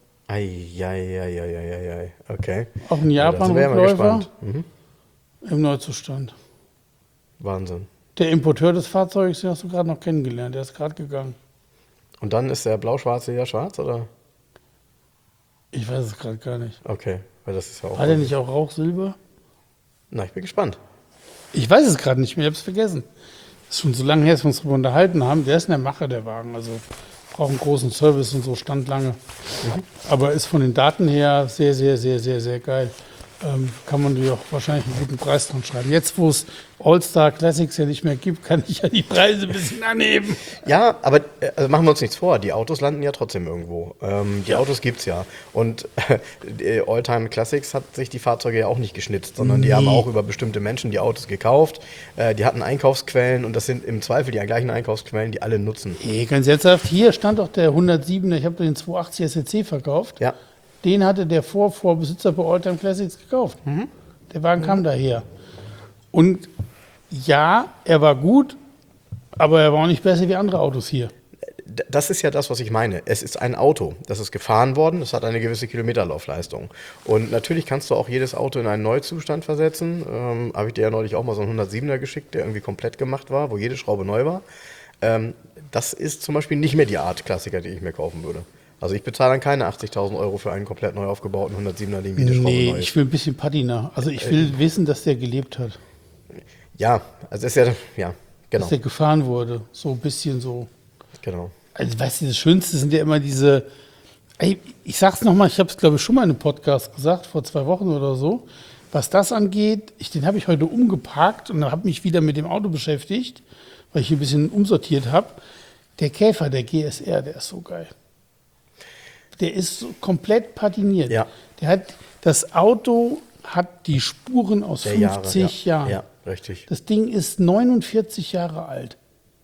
Eieieiei, okay. Auch ein Japan-Rückläufer ja, mhm. im Neuzustand. Wahnsinn. Der Importeur des Fahrzeugs, den hast du gerade noch kennengelernt, der ist gerade gegangen. Und dann ist der blau-schwarze ja schwarz, oder? Ich weiß es gerade gar nicht. Okay, weil das ist ja auch... Hat er nicht auch Rauchsilber? Na, ich bin gespannt. Ich weiß es gerade nicht mehr, ich habe es vergessen. Das ist schon so lange her, dass wir uns darüber unterhalten haben. Der ist in der Mache, der Wagen. Also braucht einen großen Service und so, stand lange. Mhm. Aber ist von den Daten her sehr, sehr, sehr, sehr, sehr geil. Ähm, kann man dir auch wahrscheinlich einen guten Preis dran schreiben. Jetzt, wo es All-Star Classics ja nicht mehr gibt, kann ich ja die Preise ein bisschen anheben. Ja, aber also machen wir uns nichts vor. Die Autos landen ja trotzdem irgendwo. Ähm, die ja. Autos gibt's ja. Und äh, All-Time Classics hat sich die Fahrzeuge ja auch nicht geschnitzt, sondern nee. die haben auch über bestimmte Menschen die Autos gekauft. Äh, die hatten Einkaufsquellen und das sind im Zweifel die gleichen Einkaufsquellen, die alle nutzen. Nee, ganz ernsthaft. Hier stand doch der hundertsiebener, ich habe den zweihundertachtzig S E C verkauft. Ja. Den hatte der Vorvorbesitzer bei All-Time Classics gekauft. Mhm. Der Wagen mhm. kam daher. Und ja, er war gut, Aber er war auch nicht besser wie andere Autos hier. Das ist ja das, was ich meine. Es ist ein Auto. Das ist gefahren worden. Das hat eine gewisse Kilometerlaufleistung. Und natürlich kannst du auch jedes Auto in einen Neuzustand versetzen. Ähm, habe ich dir ja neulich auch mal so einen hundertsiebener geschickt, der irgendwie komplett gemacht war, wo jede Schraube neu war. Ähm, das ist zum Beispiel nicht mehr die Art Klassiker, die ich mir kaufen würde. Also ich bezahle dann keine achtzigtausend Euro für einen komplett neu aufgebauten hundertsiebener, dem jede Schraube Nee, neu ist. ich will ein bisschen Patina. Also ich will äh, wissen, dass der gelebt hat. Ja, also ist ja, ja, genau. Dass der gefahren wurde. So ein bisschen so. Genau. Also weißt du, das Schönste sind ja immer diese, ey, ich sag's nochmal, ich habe es glaube ich schon mal in einem Podcast gesagt, vor zwei Wochen oder so, was das angeht, ich, den habe ich heute umgeparkt und habe mich wieder mit dem Auto beschäftigt, weil ich ein bisschen umsortiert habe. Der Käfer, der G S R, der ist so geil. Der ist so komplett patiniert. Ja. Der hat, das Auto hat die Spuren aus Der fünfzig Jahre, ja. Jahren. Ja, richtig. Das Ding ist neunundvierzig Jahre alt.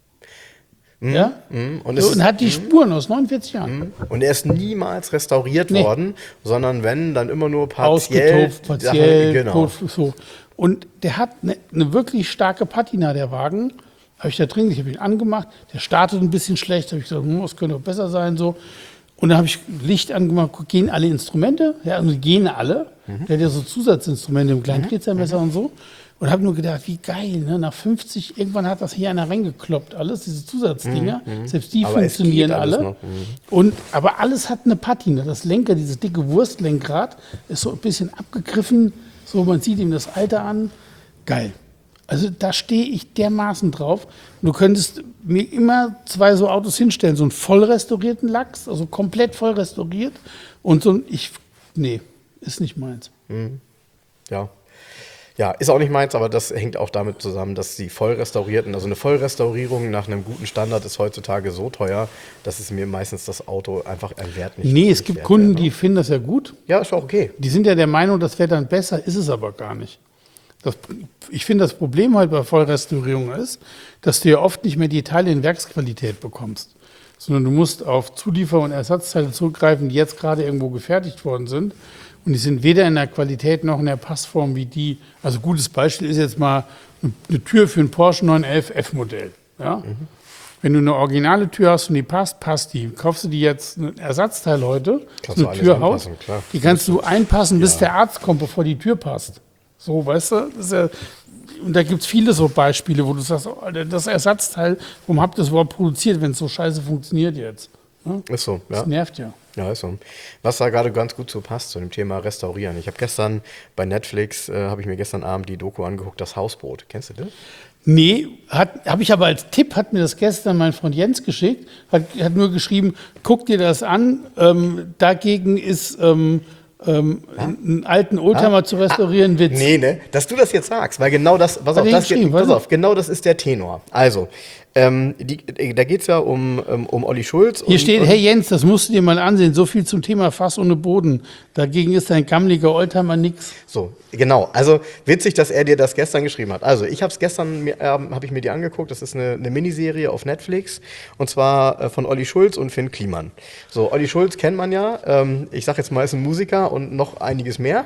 Mhm, ja? Mhm. Und, so, und hat die mh. Spuren aus neunundvierzig Jahren. Mhm. Und er ist niemals restauriert nee. worden, sondern wenn, dann immer nur partiell. Ausgetupft, partiell. Genau. So. Und der hat eine, eine wirklich starke Patina, der Wagen. Habe ich da drin, ich habe ihn angemacht. Der startet ein bisschen schlecht. Habe ich gesagt, hm, das könnte auch besser sein. So. Und dann habe ich Licht angemacht, gehen alle Instrumente? Ja, also gehen alle. Mhm. Der hat ja so Zusatzinstrumente im Kleindrehzahlmesser mhm. und so. Und habe nur gedacht, wie geil, ne? Nach fünfzig, irgendwann hat das hier einer reingekloppt, alles, diese Zusatzdinger. Mhm. Selbst die aber funktionieren alle. Mhm. Und, aber alles hat eine Patina. Das Lenker, dieses dicke Wurstlenkrad, ist so ein bisschen abgegriffen. So, man sieht ihm das Alter an. Geil. Also da stehe ich dermaßen drauf. Du könntest mir immer zwei so Autos hinstellen, so einen voll restaurierten Lachs, also komplett voll restauriert. Und so ein, ich, nee, ist nicht meins. Mhm. Ja. Ja, ist auch nicht meins, aber das hängt auch damit zusammen, dass die voll restaurierten, also eine Vollrestaurierung nach einem guten Standard ist heutzutage so teuer, dass es mir meistens das Auto einfach ein Wert nicht Nee, es nicht gibt Kunden, wäre, ne? die finden das ja gut. Ja, ist auch okay. Die sind ja der Meinung, das wäre dann besser, ist es aber gar nicht. Das, ich finde, das Problem halt bei Vollrestaurierung ist, dass du ja oft nicht mehr die Teile in Werksqualität bekommst, sondern du musst auf Zuliefer- und Ersatzteile zurückgreifen, die jetzt gerade irgendwo gefertigt worden sind. Und die sind weder in der Qualität noch in der Passform wie die. Also gutes Beispiel ist jetzt mal eine Tür für einen Porsche neun elf F-Modell. Ja? Mhm. Wenn du eine originale Tür hast und die passt, passt die. Kaufst du die jetzt ein Ersatzteil heute, kannst eine Türhaus, klar. Die kannst du einpassen, bis ja. der Arzt kommt, bevor die Tür passt. So, weißt du? Das ist ja, und da gibt es viele so Beispiele, wo du sagst, oh, Alter, das Ersatzteil, warum habt ihr das überhaupt produziert, wenn es so scheiße funktioniert jetzt? Ja? Ist so, ja. Das nervt ja. Ja, ist so. Was da gerade ganz gut so passt zu dem Thema Restaurieren. Ich habe gestern bei Netflix, äh, habe ich mir gestern Abend die Doku angeguckt, das Hausboot. Kennst du das? Nee, habe ich aber als Tipp, hat mir das gestern mein Freund Jens geschickt, hat, hat nur geschrieben, guck dir das an, ähm, dagegen ist ähm, ähm, ja? einen alten Oldtimer ah? zu restaurieren, ah? Witz. Nee, ne, dass du das jetzt sagst, weil genau das, pass, auf, das, geht, pass auf, genau das ist der Tenor. Also, Ähm, die, da geht es ja um, um, um Olli Schulz. Hier und, steht, und hey Jens, das musst du dir mal ansehen, so viel zum Thema Fass ohne Boden. Dagegen ist dein gammeliger Oldtimer nix. So, genau. Also witzig, dass er dir das gestern geschrieben hat. Also ich habe es gestern, äh, habe ich mir die angeguckt, das ist eine, eine Miniserie auf Netflix und zwar äh, von Olli Schulz und Finn Kliman. So, Olli Schulz kennt man ja, ähm, ich sage jetzt mal, ist ein Musiker und noch einiges mehr.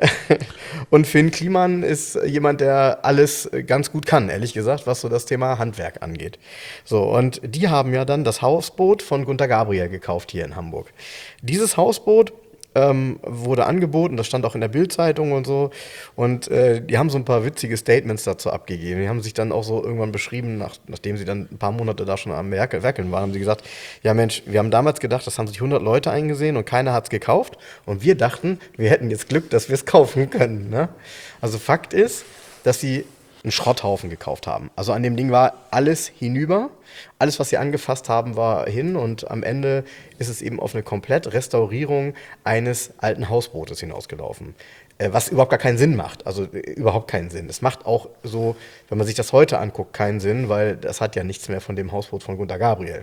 Und Finn Kliman ist jemand, der alles ganz gut kann, ehrlich gesagt, was so das Thema Handwerk angeht. So, und die haben ja dann das Hausboot von Gunter Gabriel gekauft hier in Hamburg. Dieses Hausboot ähm, wurde angeboten, das stand auch in der Bild-Zeitung und so. Und äh, die haben so ein paar witzige Statements dazu abgegeben. Die haben sich dann auch so irgendwann beschrieben, nach, nachdem sie dann ein paar Monate da schon am Werke, Werkeln waren, haben sie gesagt, ja Mensch, wir haben damals gedacht, das haben sich hundert Leute eingesehen und keiner hat es gekauft. Und wir dachten, wir hätten jetzt Glück, dass wir es kaufen können. Ne? Also Fakt ist, dass sie einen Schrotthaufen gekauft haben. Also an dem Ding war alles hinüber. Alles, was sie angefasst haben, war hin. Und am Ende ist es eben auf eine komplett Restaurierung eines alten Hausbootes hinausgelaufen. Äh, was überhaupt gar keinen Sinn macht. Also äh, überhaupt keinen Sinn. Es macht auch so, wenn man sich das heute anguckt, keinen Sinn, weil das hat ja nichts mehr von dem Hausboot von Gunter Gabriel.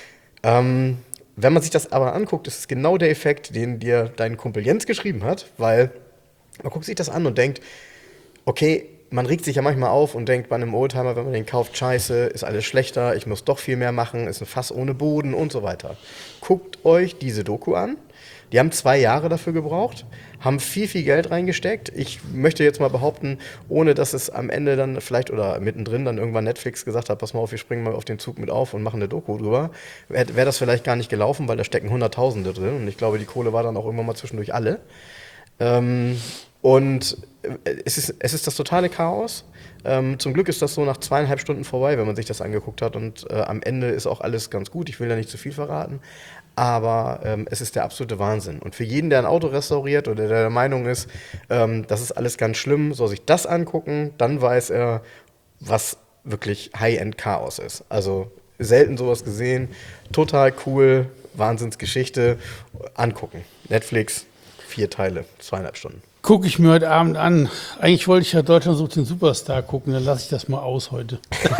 Ähm, wenn man sich das aber anguckt, ist es genau der Effekt, den dir dein Kumpel Jens geschrieben hat, weil man guckt sich das an und denkt, okay, man regt sich ja manchmal auf und denkt bei einem Oldtimer, wenn man den kauft, scheiße, ist alles schlechter, ich muss doch viel mehr machen, ist ein Fass ohne Boden und so weiter. Guckt euch diese Doku an. Die haben zwei Jahre dafür gebraucht, haben viel, viel Geld reingesteckt. Ich möchte jetzt mal behaupten, ohne dass es am Ende dann vielleicht oder mittendrin dann irgendwann Netflix gesagt hat, pass mal auf, wir springen mal auf den Zug mit auf und machen eine Doku drüber, wäre wär das vielleicht gar nicht gelaufen, weil da stecken Hunderttausende drin. Und ich glaube, die Kohle war dann auch irgendwann mal zwischendurch alle. Ähm, und es ist, es ist das totale Chaos. Ähm, zum Glück ist das so nach zweieinhalb Stunden vorbei, wenn man sich das angeguckt hat. Und äh, am Ende ist auch alles ganz gut. Ich will da nicht zu viel verraten. Aber ähm, es ist der absolute Wahnsinn. Und für jeden, der ein Auto restauriert oder der der Meinung ist, ähm, das ist alles ganz schlimm, soll sich das angucken, dann weiß er, was wirklich High-End-Chaos ist. Also selten sowas gesehen. Total cool, Wahnsinnsgeschichte. Angucken. Netflix, vier Teile, zweieinhalb Stunden. Gucke ich mir heute Abend an. Eigentlich wollte ich ja Deutschland sucht den Superstar gucken, dann lasse ich das mal aus heute.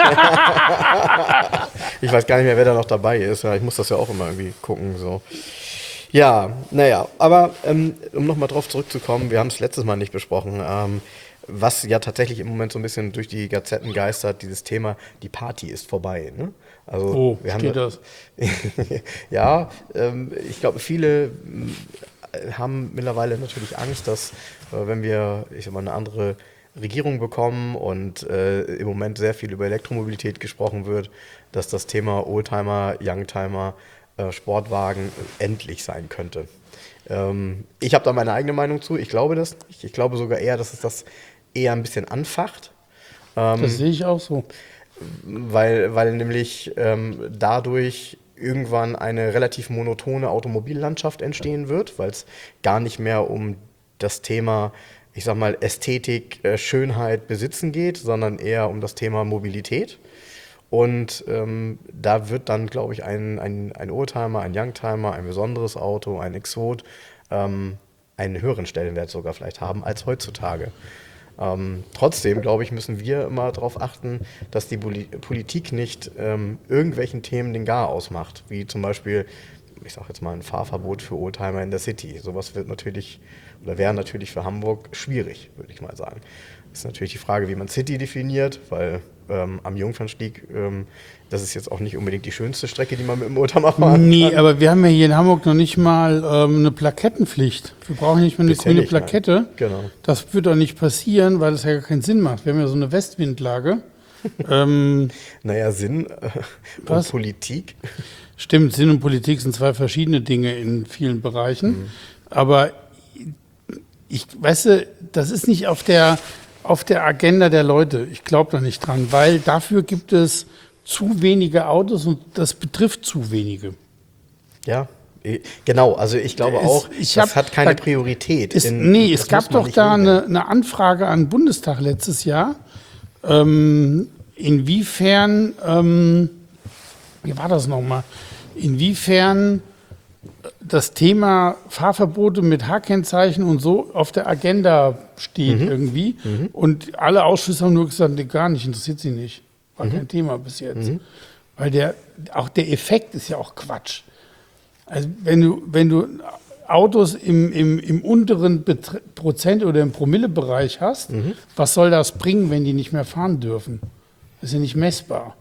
Ich weiß gar nicht mehr, wer da noch dabei ist. Ja, ich muss das ja auch immer irgendwie gucken. So. Ja, naja, aber ähm, um nochmal drauf zurückzukommen, wir haben es letztes Mal nicht besprochen, ähm, was ja tatsächlich im Moment so ein bisschen durch die Gazetten geistert, dieses Thema, die Party ist vorbei. Ne? Also, Oh, wir haben steht das? Ja, ähm, ich glaube, viele haben mittlerweile natürlich Angst, dass äh, wenn wir, ich sag mal, eine andere Regierung bekommen und äh, im Moment sehr viel über Elektromobilität gesprochen wird, dass das Thema Oldtimer, Youngtimer, äh, Sportwagen endlich sein könnte. Ähm, ich habe da meine eigene Meinung zu. Ich glaube das nicht. Ich glaube sogar eher, dass es das eher ein bisschen anfacht. Ähm, Das sehe ich auch so. Weil, weil nämlich ähm, dadurch irgendwann eine relativ monotone Automobillandschaft entstehen wird, weil es gar nicht mehr um das Thema, ich sag mal, Ästhetik, äh, Schönheit, Besitzen geht, sondern eher um das Thema Mobilität. Und ähm, da wird dann, glaube ich, ein, ein, ein Oldtimer, ein Youngtimer, ein besonderes Auto, ein Exot ähm, einen höheren Stellenwert sogar vielleicht haben als heutzutage. Ähm, trotzdem, glaube ich, müssen wir immer darauf achten, dass die Poli- Politik nicht ähm, irgendwelchen Themen den Garaus macht, wie zum Beispiel, ich sage jetzt mal, ein Fahrverbot für Oldtimer in der City. Sowas wird natürlich oder wäre natürlich für Hamburg schwierig, würde ich mal sagen. Das ist natürlich die Frage, wie man City definiert, weil ähm, am Jungfernstieg, ähm, das ist jetzt auch nicht unbedingt die schönste Strecke, die man mit dem Oldtimer fahren Nee, kann. aber wir haben ja hier in Hamburg noch nicht mal ähm, eine Plakettenpflicht. Wir brauchen nicht mehr eine Bisher grüne nicht, nein. Plakette. Genau. Das wird doch nicht passieren, weil das ja gar keinen Sinn macht. Wir haben ja so eine Westwindlage. ähm, Naja, Sinn äh, und Was? Politik. Stimmt, Sinn und Politik sind zwei verschiedene Dinge in vielen Bereichen. Mhm. Aber ich weißt du, das ist nicht auf der, auf der Agenda der Leute. Ich glaube da nicht dran, weil dafür gibt es zu wenige Autos und das betrifft zu wenige. Ja, eh, genau. Also ich glaube Es- auch, ich das hab- hat keine da- Priorität. Es, In- nee, das es gab muss man doch nicht da regeln. eine, eine Anfrage an den Bundestag letztes Jahr. Ähm, inwiefern, ähm, wie war das nochmal? Inwiefern das Thema Fahrverbote mit H-Kennzeichen und so auf der Agenda steht Mhm. irgendwie. Und alle Ausschüsse haben nur gesagt, nee, gar nicht, interessiert sie nicht. War kein Thema bis jetzt. Mhm. Weil der, auch der Effekt ist ja auch Quatsch. Also wenn du, wenn du Autos im, im, im unteren Betre- Prozent- oder im Promillebereich hast, Mhm. was soll das bringen, wenn die nicht mehr fahren dürfen? Das ist ja nicht messbar.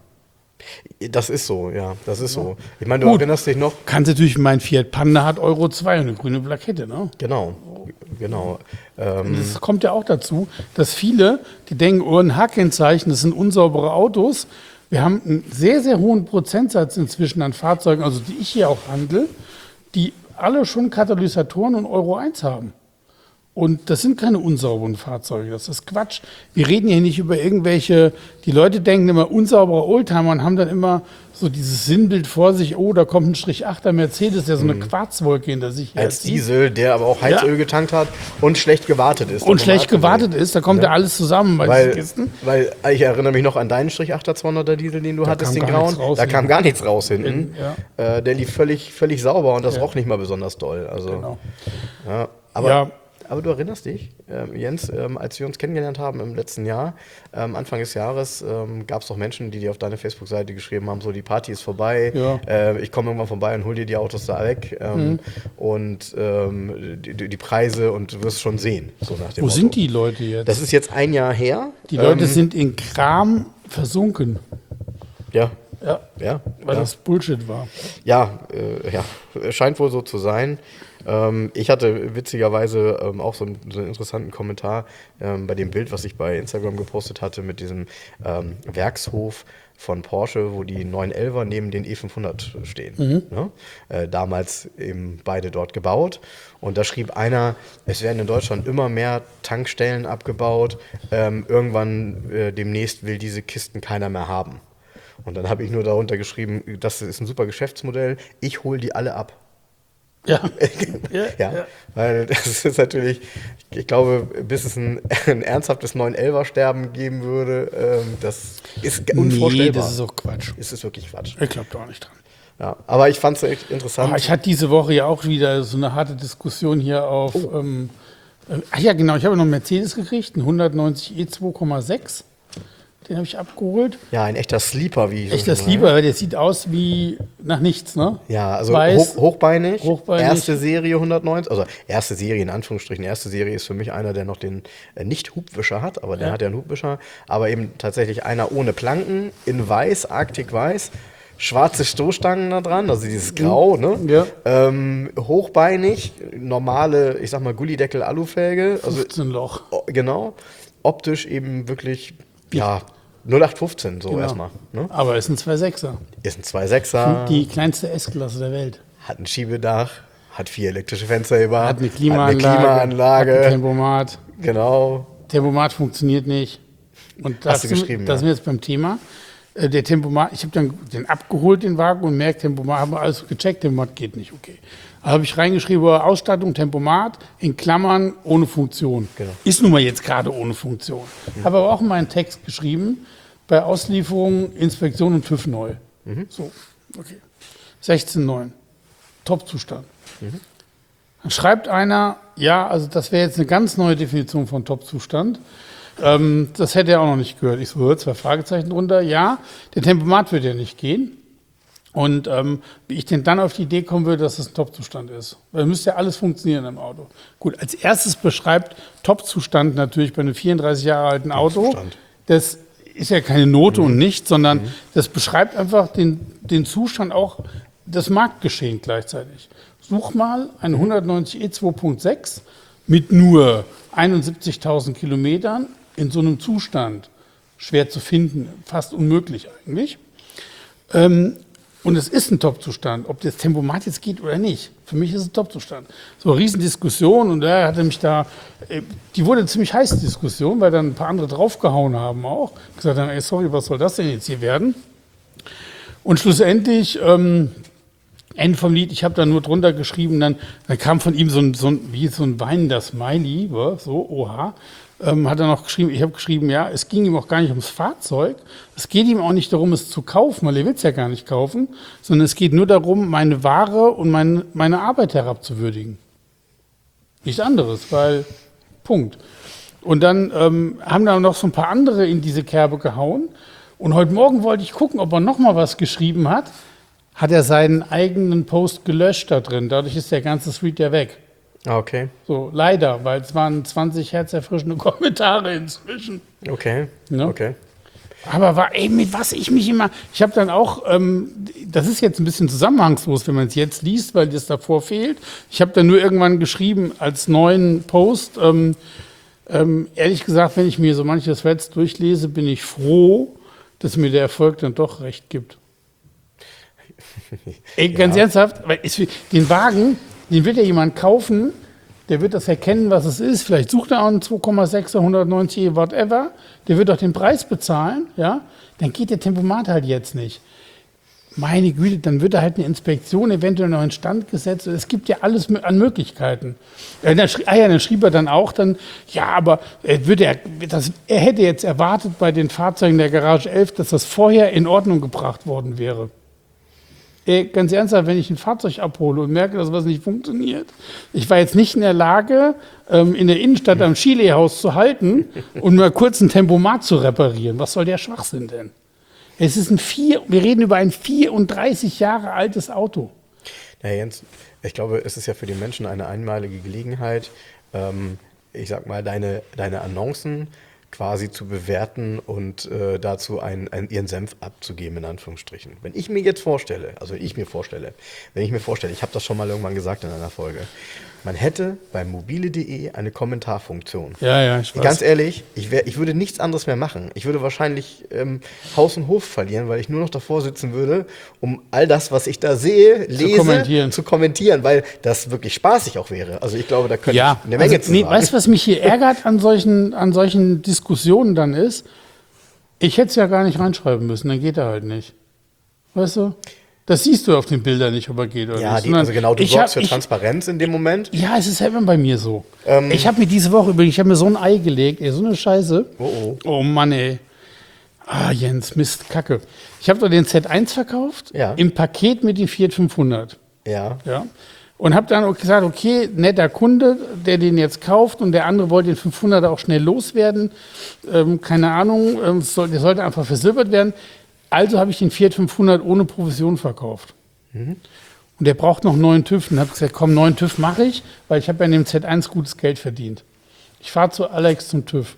Das ist so, ja, das ist so. Ich meine, du Gut. erinnerst dich noch, Kannst natürlich, mein Fiat Panda hat Euro zwei und eine grüne Plakette, ne? genau, genau. Ähm, Das kommt ja auch dazu, dass viele, die denken, oh, ein H-Kennzeichen, das sind unsaubere Autos. Wir haben einen sehr, sehr hohen Prozentsatz inzwischen an Fahrzeugen, also die ich hier auch handle, die alle schon Katalysatoren und Euro eins haben. Und das sind keine unsauberen Fahrzeuge, das ist Quatsch. Wir reden hier nicht über irgendwelche, die Leute denken immer unsaubere Oldtimer und haben dann immer so dieses Sinnbild vor sich, oh, da kommt ein Strich achter Mercedes, der so eine Quarzwolke hinter sich als herzieht. Diesel, der aber auch Heizöl Ja. getankt hat und schlecht gewartet ist. Und Davon schlecht mal abgesehen. gewartet ist, da kommt ja, alles zusammen bei Weil, diesen Kisten. weil ich erinnere mich noch an deinen Strich achter zweihunderter Diesel, den du hattest, kam den gar grauen. nichts raus Da hinten. kam gar nichts raus hinten. Ja. Äh, der lief völlig, völlig sauber und das Ja. roch nicht mal besonders doll. Also, Genau. ja, aber, Ja. aber du erinnerst dich, ähm, Jens, ähm, als wir uns kennengelernt haben im letzten Jahr, ähm, Anfang des Jahres, ähm, gab es doch Menschen, die dir auf deine Facebook-Seite geschrieben haben, so die Party ist vorbei, Ja. äh, ich komme irgendwann vorbei und hol dir die Autos da weg ähm, Mhm. und ähm, die, die die Preise und du wirst schon sehen. So nach dem Wo Motto. sind die Leute jetzt? Das ist jetzt ein Jahr her. die Leute Ähm, sind in Kram versunken. Ja, Ja, Ja, weil ja. das Bullshit war. Ja, äh, ja, scheint wohl so zu sein. Ähm, ich hatte witzigerweise ähm, auch so einen, so einen interessanten Kommentar ähm, bei dem Bild, was ich bei Instagram gepostet hatte, mit diesem ähm, Werkshof von Porsche, wo die neun elfer neben den E fünfhundert stehen. Ne? Äh, damals eben beide dort gebaut. Und da schrieb einer, es werden in Deutschland immer mehr Tankstellen abgebaut. Ähm, irgendwann äh, demnächst will diese Kisten keiner mehr haben. Und dann habe ich nur darunter geschrieben, das ist ein super Geschäftsmodell, ich hole die alle ab. Ja. ja, ja, weil das ist natürlich, ich glaube, bis es ein, ein ernsthaftes neun elfer Sterben geben würde, ähm, das ist unvorstellbar. Nee, das ist auch Quatsch. Es ist wirklich Quatsch. Ich glaube da auch nicht dran. Ja, aber ich fand es echt interessant. Ah, ich hatte diese Woche ja auch wieder so eine harte Diskussion hier auf. Oh. Ähm, äh, ach ja, genau, ich habe noch einen Mercedes gekriegt, einen hundertneunzig E zwei Komma sechs. Den habe ich abgeholt. Ja, ein echter Sleeper, wie ich so Echter schon Sleeper, sage. der sieht aus wie nach nichts, ne? Ja, also Weiß, hoch, hochbeinig, hochbeinig. erste Serie hundertneunzig, also erste Serie in Anführungsstrichen, erste Serie ist für mich einer, der noch den äh, Nicht-Hubwischer hat, aber der Ja. hat ja einen Hubwischer, aber eben tatsächlich einer ohne Planken, in weiß, Arctic Weiß, schwarze Stoßstangen da dran, also dieses Grau, ne? Ja. Ähm, hochbeinig, normale, ich sag mal Gullideckel-Alufelge, also fünfzehn Loch. o- genau, optisch eben wirklich, ja, null acht fünfzehn so Genau. erstmal, ne? Aber ist ein zwei Komma sechser. Ist ein zwei Komma sechser. Die kleinste S-Klasse der Welt. Hat ein Schiebedach, hat vier elektrische Fensterheber, Hat eine Klimaanlage. hat eine Klimaanlage, Hat ein Tempomat. genau. Tempomat funktioniert nicht. Und das, Hast du geschrieben, das ja. sind wir jetzt beim Thema. Äh, Der Tempomat, ich habe dann den abgeholt, den Wagen, und merkt, Tempomat, haben wir alles gecheckt, Tempomat geht nicht, okay. Da habe ich reingeschrieben, Ausstattung, Tempomat, in Klammern, ohne Funktion. Genau. Ist nun mal jetzt gerade ohne Funktion. Mhm. Habe aber auch in meinen Text geschrieben, bei Auslieferung, Inspektion und TÜV neu. Mhm. So, okay. sechzehn Komma neun. Top-Zustand. Mhm. Dann schreibt einer, ja, also das wäre jetzt eine ganz neue Definition von Top-Zustand. Ähm, das hätte er auch noch nicht gehört. Ich so, hör, zwei Fragezeichen drunter. Ja, der Tempomat wird ja nicht gehen. Und ähm, wie ich denn dann auf die Idee kommen würde, dass das ein Top-Zustand ist. Weil müsste ja alles funktionieren im Auto. Gut, als erstes beschreibt Top-Zustand natürlich bei einem vierunddreißig Jahre alten Auto. Top-Zustand. Das ist ja keine Note und nichts, sondern das beschreibt einfach den, den Zustand auch des Marktgeschehens gleichzeitig. Such mal einen hundertneunzig E zwei Punkt sechs mit nur einundsiebzigtausend Kilometern in so einem Zustand. Schwer zu finden, fast unmöglich eigentlich. Ähm, und es ist ein Top-Zustand, ob das Tempomat jetzt geht oder nicht. Für mich ist es ein Top-Zustand. So eine Riesendiskussion, und er hatte mich da, äh, die wurde ziemlich heiß, die Diskussion, weil dann ein paar andere draufgehauen haben auch. Gesagt haben, ey, sorry, was soll das denn jetzt hier werden? Und schlussendlich, ähm, Ende vom Lied, ich habe da nur drunter geschrieben, dann, dann kam von ihm so ein, so ein, wie so ein weinender Smiley, so, oha, ähm, hat er noch geschrieben, ich habe geschrieben, ja, es ging ihm auch gar nicht ums Fahrzeug, es geht ihm auch nicht darum, es zu kaufen, weil er will es ja gar nicht kaufen, sondern es geht nur darum, meine Ware und meine, meine Arbeit herabzuwürdigen. Nichts anderes, weil, Punkt. Und dann ähm, haben da noch so ein paar andere in diese Kerbe gehauen, und heute Morgen wollte ich gucken, ob er noch mal was geschrieben hat, hat er seinen eigenen Post gelöscht da drin. Dadurch ist der ganze Street ja weg. Ah, okay, So, leider, weil es waren zwanzig herzerfrischende Kommentare inzwischen. okay, Ja. okay. Aber war, ey, mit was ich mich immer. Ich habe dann auch, ähm, das ist jetzt ein bisschen zusammenhangslos, wenn man es jetzt liest, weil das davor fehlt. Ich habe dann nur irgendwann geschrieben als neuen Post. Ähm, ähm, ehrlich gesagt, wenn ich mir so manche Threads durchlese, bin ich froh, dass mir der Erfolg dann doch recht gibt. Ey, ganz Ja. ernsthaft, weil es, den Wagen, den wird ja jemand kaufen, der wird das erkennen, was es ist. Vielleicht sucht er auch einen zwei Komma sechser, hundertneunzig E, whatever. Der wird auch den Preis bezahlen, ja. Dann geht der Tempomat halt jetzt nicht. Meine Güte, dann wird da halt eine Inspektion eventuell noch in Stand gesetzt. Es gibt ja alles an Möglichkeiten. Äh, dann schrie, ah ja, dann schrieb er dann auch dann, ja, aber äh, würde er, das, er hätte jetzt erwartet bei den Fahrzeugen der Garage elf, dass das vorher in Ordnung gebracht worden wäre. Ey, ganz ernsthaft, wenn ich ein Fahrzeug abhole und merke, dass was nicht funktioniert, ich war jetzt nicht in der Lage, ähm, in der Innenstadt am Chile-Haus zu halten und mal kurz ein Tempomat zu reparieren. Was soll der Schwachsinn denn? Es ist ein vier, wir reden über ein vierunddreißig Jahre altes Auto. Ja, Jens, ich glaube, es ist ja für die Menschen eine einmalige Gelegenheit, ähm, ich sag mal, deine, deine Annoncen quasi zu bewerten und äh, dazu einen, einen, ihren Senf abzugeben, in Anführungsstrichen. Wenn ich mir jetzt vorstelle, also ich mir vorstelle, wenn ich mir vorstelle, ich habe das schon mal irgendwann gesagt in einer Folge, man hätte bei mobile punkt de eine Kommentarfunktion. Ja, ja, ich weiß. Ganz ehrlich, ich, wär, ich würde nichts anderes mehr machen. Ich würde wahrscheinlich ähm, Haus und Hof verlieren, weil ich nur noch davor sitzen würde, um all das, was ich da sehe, lese, kommentieren. zu kommentieren, weil das wirklich spaßig auch wäre. Also ich glaube, da könnte Ja, ich eine Menge also, zu nee, sagen. weißt du, was mich hier ärgert an solchen, an solchen Diskussionen dann ist? Ich hätte es ja gar nicht reinschreiben müssen, dann geht er halt nicht. Weißt du? Das siehst du auf den Bildern nicht, ob er geht oder Ja, nicht. die, also genau, du ich sorgst hab, für ich, Transparenz in dem Moment. Ja, es ist halt immer bei mir so. Ähm, ich habe mir diese Woche übrigens, ich habe mir so ein Ei gelegt, ey, so eine Scheiße. Oh, oh. Oh Mann, ey. Ah, Jens, Mist, Kacke. Ich habe doch den Z eins verkauft, Ja. im Paket mit den Fiat fünfhundert. Ja. Ja. Und habe dann auch gesagt, okay, netter Kunde, der den jetzt kauft und der andere wollte den fünfhunderter auch schnell loswerden. Ähm, keine Ahnung, ähm, soll, der sollte einfach versilbert werden. Also habe ich den Fiat fünfhundert ohne Provision verkauft. Mhm. Und der braucht noch einen neuen TÜV. Und habe gesagt, komm, neuen TÜV mache ich, weil ich habe ja in dem Z eins gutes Geld verdient. Ich fahre zu Alex zum TÜV.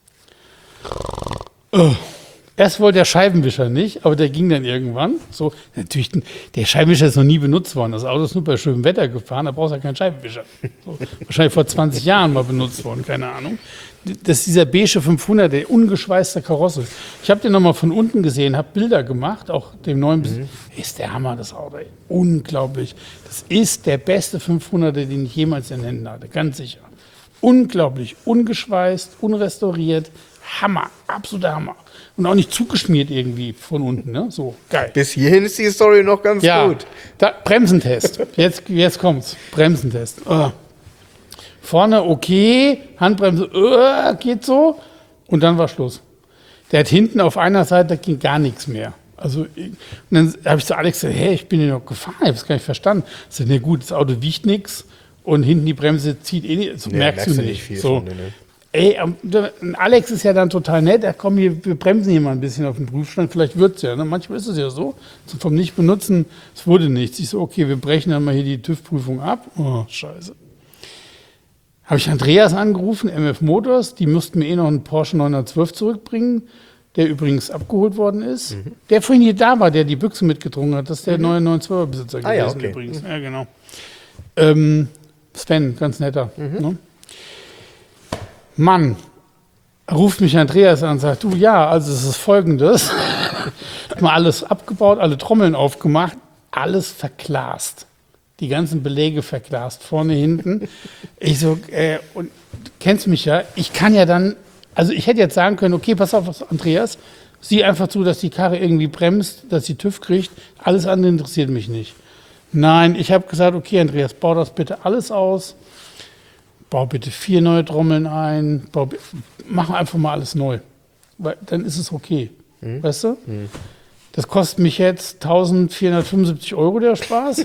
Oh. Erst wollte der Scheibenwischer nicht, aber der ging dann irgendwann. So, natürlich, der Scheibenwischer ist noch nie benutzt worden. Das Auto ist nur bei schönem Wetter gefahren, da brauchst du ja keinen Scheibenwischer. So, wahrscheinlich vor zwanzig Jahren mal benutzt worden, keine Ahnung. Das ist dieser beige fünfhundert, der ungeschweißte Karosse. Ich habe den nochmal von unten gesehen, habe Bilder gemacht, auch dem neuen Besitzer. Mhm. Ist der Hammer, das Auto. Ey. Unglaublich. Das ist der beste fünfhunderter, den ich jemals in Händen hatte, ganz sicher. Unglaublich, ungeschweißt, unrestauriert. Hammer, absoluter Hammer. Und auch nicht zugeschmiert irgendwie von unten, ne? So, geil. Bis hierhin ist die Story noch ganz ja, gut. Da, Bremsentest. Jetzt, jetzt kommt's. Bremsentest. Oh. Vorne okay, Handbremse, oh, geht so. Und dann war Schluss. Der hat hinten auf einer Seite, da ging gar nichts mehr. Also, und dann habe ich zu Alex gesagt, hey, ich bin hier noch gefahren, ich habe es gar nicht verstanden. Ich sage, ne gut, das Auto wiegt nichts und hinten die Bremse zieht eh nicht, so Nee, merkst, merkst du du nicht. nicht viel so. von, ne, ne. Ey, Alex ist ja dann total nett. Ach komm, hier, wir bremsen hier mal ein bisschen auf den Prüfstand. Vielleicht wird es ja. Ne? Manchmal ist es ja so. so. Vom Nicht-Benutzen, es wurde nichts. Ich so, okay, wir brechen dann mal hier die TÜV-Prüfung ab. Oh, scheiße. Habe ich Andreas angerufen, M F Motors. Die mussten mir eh noch einen Porsche neunhundertzwölf zurückbringen, der übrigens abgeholt worden ist. Mhm. Der vorhin hier da war, der die Büchse mitgetrunken hat. Das ist der mhm. neue neunhundertzwölfer-Besitzer ah, gewesen ja, okay. übrigens. Ja, genau. Ähm, Sven, ganz netter. Mhm. Ne? Mann, ruft mich Andreas an und sagt, du, ja, also es ist Folgendes. Hab mal alles abgebaut, alle Trommeln aufgemacht, alles verglast. Die ganzen Beläge verglast, vorne, hinten. Ich so, äh, und du kennst mich ja, ich kann ja dann, also ich hätte jetzt sagen können, okay, pass auf, Andreas, sieh einfach zu, dass die Karre irgendwie bremst, dass sie TÜV kriegt, alles andere interessiert mich nicht. Nein, ich habe gesagt, okay, Andreas, bau das bitte alles aus. Bau bitte vier neue Trommeln ein, bau, mach einfach mal alles neu. Weil dann ist es okay. Hm. Weißt du? Hm. Das kostet mich jetzt eintausendvierhundertfünfundsiebzig Euro der Spaß.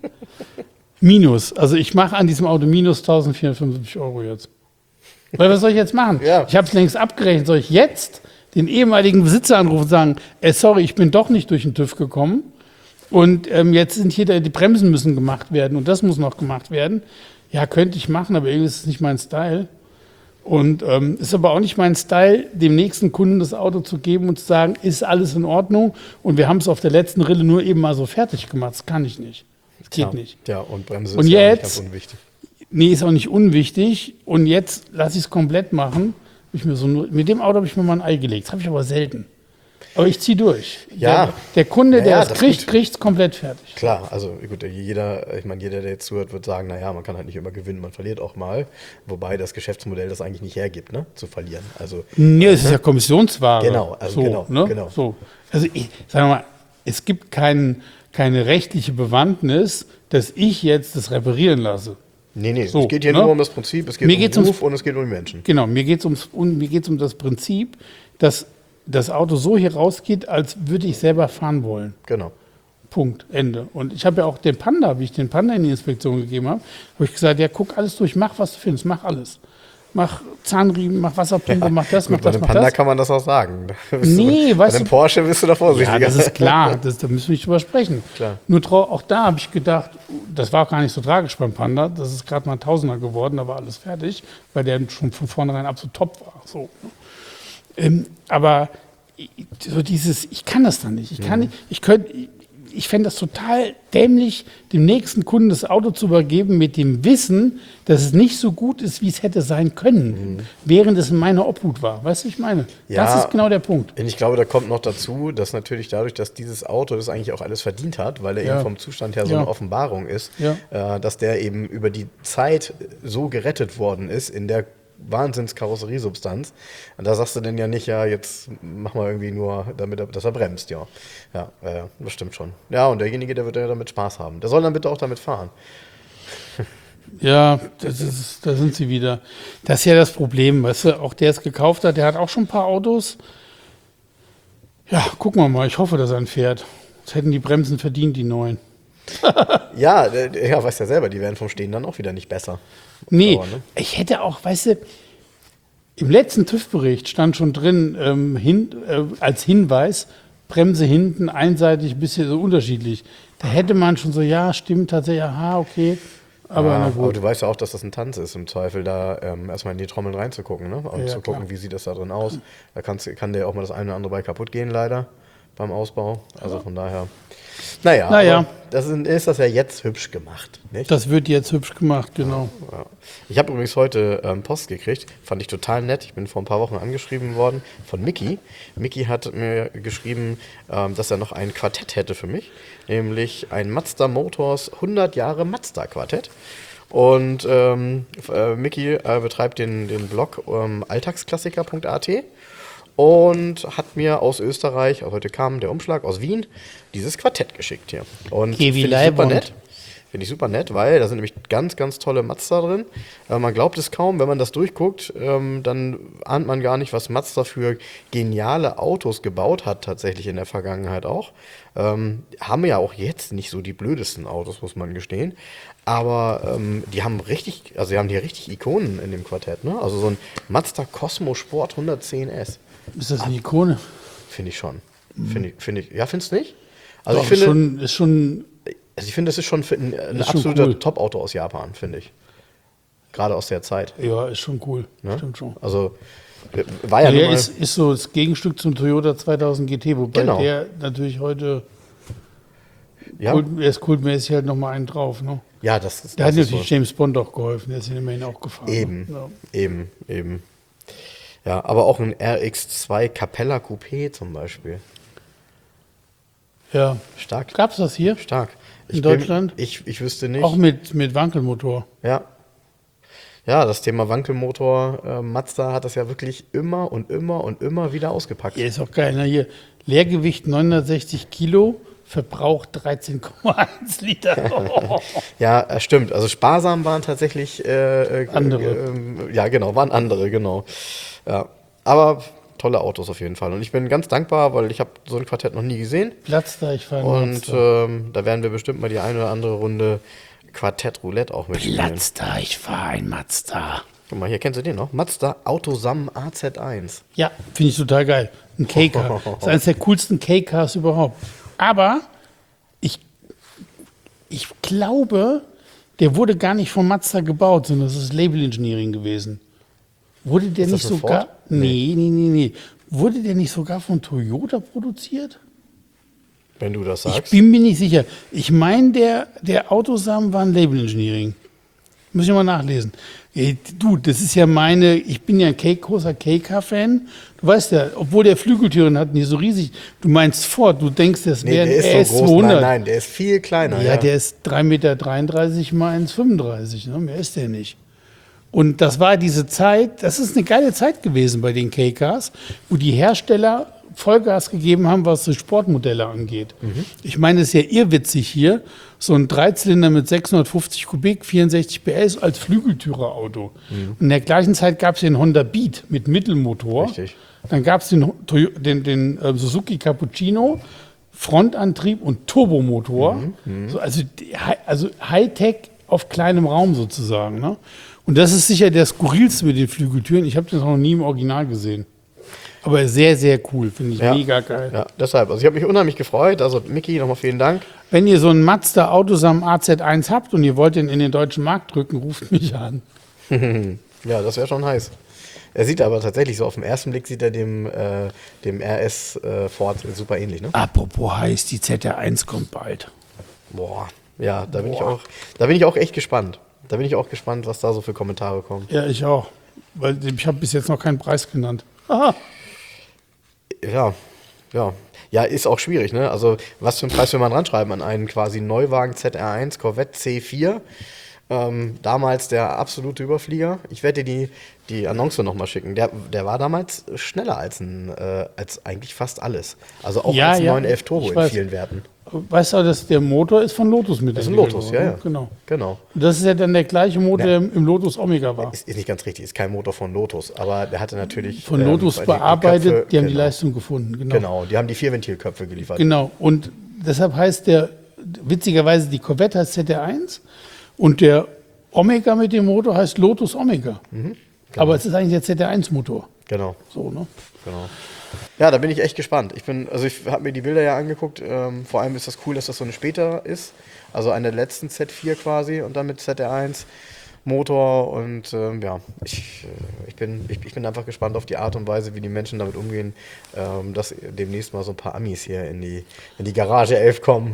Minus. Also ich mache an diesem Auto minus eintausendvierhundertfünfundsiebzig Euro jetzt. Weil was soll ich jetzt machen? Ja. Ich habe es längst abgerechnet. Soll ich jetzt den ehemaligen Besitzer anrufen und sagen, ey, sorry, ich bin doch nicht durch den TÜV gekommen und ähm, jetzt sind hier die Bremsen müssen gemacht werden und das muss noch gemacht werden. Ja, könnte ich machen, aber irgendwie ist es nicht mein Style. Und ähm, ist aber auch nicht mein Style, dem nächsten Kunden das Auto zu geben und zu sagen, ist alles in Ordnung. Und wir haben es auf der letzten Rille nur eben mal so fertig gemacht. Das kann ich nicht. Das geht ja. nicht. Ja, und Bremse und ist jetzt, ja auch nicht ganz unwichtig. Nee, ist auch nicht unwichtig. Und jetzt lasse ich es komplett machen. Ich mir so nur, mit dem Auto habe ich mir mal ein Ei gelegt. Das habe ich aber selten. Aber ich ziehe durch. Ja. Der, der Kunde, ja, der ja, es kriegt, kriegt es komplett fertig. Klar, also gut, jeder, ich meine, jeder, der jetzt zuhört, wird sagen, naja, man kann halt nicht immer gewinnen, man verliert auch mal. Wobei das Geschäftsmodell das eigentlich nicht hergibt, ne, zu verlieren. Also, nee, es ist ja Kommissionsware. Genau, also so, genau, ne? genau. So. Also ich sag mal, es gibt kein, keine rechtliche Bewandtnis, dass ich jetzt das reparieren lasse. Nee, nee, so, es geht hier ne? nur um das Prinzip, es geht mir um geht's den Ruf ums, und es geht um die Menschen. Genau, mir geht es ums, mir geht's um das Prinzip, dass das Auto so hier rausgeht, als würde ich selber fahren wollen. Genau. Punkt, Ende. Und ich habe ja auch den Panda, wie ich den Panda in die Inspektion gegeben habe, habe ich gesagt, ja, guck alles durch, mach, was du findest, mach alles. Mach Zahnriemen, mach Wasserpumpe, ja, mach das, gut, mach das, mach das. mach Bei dem Panda das. kann man das auch sagen. Nee, du, weißt bei dem du, Porsche bist du da vorsichtiger. Ja, das ist klar, das, da müssen wir nicht drüber sprechen. Klar. Nur trau, auch da habe ich gedacht, das war auch gar nicht so tragisch beim Panda, das ist gerade mal ein Tausender geworden, da war alles fertig, weil der schon von vornherein absolut top war. So. Ähm, aber so dieses, ich kann das dann nicht. Ich kann nicht, ich könnte, ich fände das total dämlich, dem nächsten Kunden das Auto zu übergeben mit dem Wissen, dass es nicht so gut ist, wie es hätte sein können, mhm. während es in meiner Obhut war. Weißt du, ich meine? Ja, das ist genau der Punkt. Und ich glaube, da kommt noch dazu, dass natürlich dadurch, dass dieses Auto das eigentlich auch alles verdient hat, weil er ja. eben vom Zustand her so ja. eine Offenbarung ist, ja. äh, dass der eben über die Zeit so gerettet worden ist in der Wahnsinns-Karosseriesubstanz. Und da sagst du denn ja nicht, ja, jetzt mach mal irgendwie nur, damit er, dass er bremst, ja. Ja, äh, das stimmt schon. Ja, und derjenige, der wird ja damit Spaß haben. Der soll dann bitte auch damit fahren. Ja, das ist, da sind sie wieder. Das ist ja das Problem, weißt du, auch der es gekauft hat, der hat auch schon ein paar Autos. Ja, gucken wir mal, ich hoffe, dass er ein fährt. Jetzt hätten die Bremsen verdient, die neuen. ja, der, ja, weißt ja selber, die werden vom Stehen dann auch wieder nicht besser. Nee, Dauer, ne? Ich hätte auch, weißt du, im letzten TÜV-Bericht stand schon drin, ähm, hin, äh, als Hinweis, Bremse hinten einseitig, ein bisschen so unterschiedlich. Da hätte man schon so, ja, stimmt tatsächlich, aha, okay. Aber, ja, na gut. aber du weißt ja auch, dass das ein Tanz ist, im Zweifel da ähm, erstmal in die Trommeln reinzugucken, ne? Und ja, zu gucken, klar. wie sieht das da drin aus. Da kannst, kann dir auch mal das eine oder andere bei kaputt gehen, leider, beim Ausbau. Also von daher. Naja, naja. aber das ist, ist das ja jetzt hübsch gemacht, nicht? Das wird jetzt hübsch gemacht, genau. Ja, ja. Ich habe übrigens heute ähm, Post gekriegt, fand ich total nett. Ich bin vor ein paar Wochen angeschrieben worden von Mickey. Mickey hat mir geschrieben, ähm, dass er noch ein Quartett hätte für mich, nämlich ein Mazda Motors hundert Jahre Mazda Quartett. Und ähm, äh, Mickey äh, betreibt den, den Blog ähm, alltagsklassiker punkt a t und hat mir aus Österreich, also heute kam der Umschlag aus Wien, dieses Quartett geschickt hier. Und Geh wie finde ich super Leibund. nett. Finde ich super nett, weil da sind nämlich ganz, ganz tolle Mazda drin. Äh, man glaubt es kaum, wenn man das durchguckt, ähm, dann ahnt man gar nicht, was Mazda für geniale Autos gebaut hat, tatsächlich in der Vergangenheit auch. Ähm, haben ja auch jetzt nicht so die blödesten Autos, muss man gestehen. Aber ähm, die haben richtig, also die haben hier richtig Ikonen in dem Quartett, ne? Also so ein Mazda Cosmo Sport hundertzehn S. Ist das eine Ikone? Finde ich schon. Mhm. Finde ich, finde ich, ja, findest du nicht? Also Doch, ich finde, schon, ist schon. Also ich finde, das ist schon ein, ein Ist absoluter schon cool. Top-Auto aus Japan, finde ich. Gerade aus der Zeit. Ja, ist schon cool. Ne? Stimmt schon. Also war ja, Ja, nun der mal, ist, ist so das Gegenstück zum Toyota zweitausend G T, wobei Genau. der natürlich heute ja, Kult, er ist kultmäßig halt nochmal einen drauf. Ne? ja, das ist Da hat das ist natürlich so. James Bond auch geholfen, der ist ja immerhin auch gefahren. Eben, Ne? eben, eben. Ja, aber auch ein R X zwei Capella Coupé zum Beispiel. Ja. ja. Stark, Gab es das hier? stark. In Ich Deutschland? Bin, ich, ich wüsste nicht. Auch mit, mit Wankelmotor. Ja. Ja, das Thema Wankelmotor, äh, Mazda hat das ja wirklich immer und immer und immer wieder ausgepackt. Ja, ist auch geil. Ne? Hier, Leergewicht neunhundertsechzig Kilo, Verbrauch dreizehn Komma eins Liter. Oh. Ja, äh, stimmt. Also sparsam waren tatsächlich äh, äh, Andere. Äh, ja, genau, waren andere, genau. Ja, aber tolle Autos auf jeden Fall. Und ich bin ganz dankbar, weil ich habe so ein Quartett noch nie gesehen. Platz da, ich fahre Und ähm, da werden wir bestimmt mal die eine oder andere Runde Quartett Roulette auch mitspielen. Platz da, ich fahre ein Mazda. Guck mal, hier kennst du den noch? Mazda Autosam A Z eins. Ja, finde ich total geil. Ein K-Car. Das ist eines der coolsten K-Cars überhaupt. Aber ich, ich glaube, der wurde gar nicht von Mazda gebaut, sondern das ist Label Engineering gewesen. Wurde der Ist das nicht ein sogar. Ford? Nee, nee, nee, nee. Wurde der nicht sogar von Toyota produziert? Wenn du das Ich sagst. bin mir nicht sicher. Ich meine, der, der Autosam war ein Label Engineering. Muss ich mal nachlesen. Ey, du, das ist ja meine, ich bin ja ein K- großer K-Car-Fan. Du weißt ja, obwohl der Flügeltüren hat, nicht so riesig. Du meinst Ford, du denkst, das Nee, wäre der ein ist R S so groß. zweihundert. Nein, nein, der ist viel kleiner. Ja, Ja, der ist drei Meter dreiunddreißig mal eins Komma fünfunddreißig. Ne? Mehr ist der nicht. Und das war diese Zeit, das ist eine geile Zeit gewesen bei den K-Cars, wo die Hersteller Vollgas gegeben haben, was die Sportmodelle angeht. Mhm. Ich meine, es ist ja irrwitzig hier, so ein Dreizylinder mit sechshundertfünfzig Kubik, vierundsechzig P S als Flügeltürerauto. Mhm. Und in der gleichen Zeit gab es den Honda Beat mit Mittelmotor. Richtig. Dann gab es den, den, den äh, Suzuki Cappuccino, Frontantrieb und Turbomotor. Mhm. So, also, die- also Hightech auf kleinem Raum sozusagen. Ne? Und das ist sicher der skurrilste mit den Flügeltüren. Ich habe das noch nie im Original gesehen. Aber sehr, sehr cool. Finde ich Ja. mega geil. Ja, deshalb. Also ich habe mich unheimlich gefreut. Also Micky, nochmal vielen Dank. Wenn ihr so einen Mazda Autosam A Z eins habt und ihr wollt den in den deutschen Markt drücken, ruft mich an. Ja, das wäre schon heiß. Er sieht aber tatsächlich so, auf den ersten Blick sieht er dem, äh, dem R S äh, Ford super ähnlich, ne? Apropos heiß, die Z R eins kommt bald. Boah, ja, da bin, ich Boah. auch, da bin ich auch echt gespannt. Da bin ich auch gespannt, was da so für Kommentare kommen. Ja, ich auch. Weil ich habe bis jetzt noch keinen Preis genannt. Aha. Ja, ja. Ja, ist auch schwierig, ne? Also, was für einen Preis will man ranschreiben an einen quasi Neuwagen Z R eins Corvette C vier? Ähm, damals der absolute Überflieger. Ich werde dir die, die Annonce nochmal schicken. Der, der war damals schneller als, ein, äh, als eigentlich fast alles. Also auch Ja, als ein ja, neun elf Turbo ich in weiß. vielen Werten. Weißt du, dass der Motor ist von Lotus mit Das ist ein Lotus, ja, ja. Genau. Genau. Und das ist ja dann der gleiche Motor, der im Lotus Omega war. Ist, ist nicht ganz richtig, ist kein Motor von Lotus, aber der hatte natürlich. Von ähm, Lotus die- die bearbeitet, Köpfe- die haben die genau. Leistung gefunden. Genau. Genau, die haben die Vierventilköpfe geliefert. Genau. Und deshalb heißt der, witzigerweise, die Corvette heißt Z R eins und der Omega mit dem Motor heißt Lotus Omega. Aber es ist eigentlich der Z R eins Motor. Genau, So, ne? genau. Ja, da bin ich echt gespannt. Ich bin, also ich habe mir die Bilder ja angeguckt. Ähm, vor allem ist das cool, dass das so eine später ist. Also eine der letzten Z vier quasi und dann mit Z R eins Motor. Und ähm, ja, ich, äh, ich, bin, ich, ich bin einfach gespannt auf die Art und Weise, wie die Menschen damit umgehen, ähm, dass demnächst mal so ein paar Amis hier in die, in die Garage elf kommen.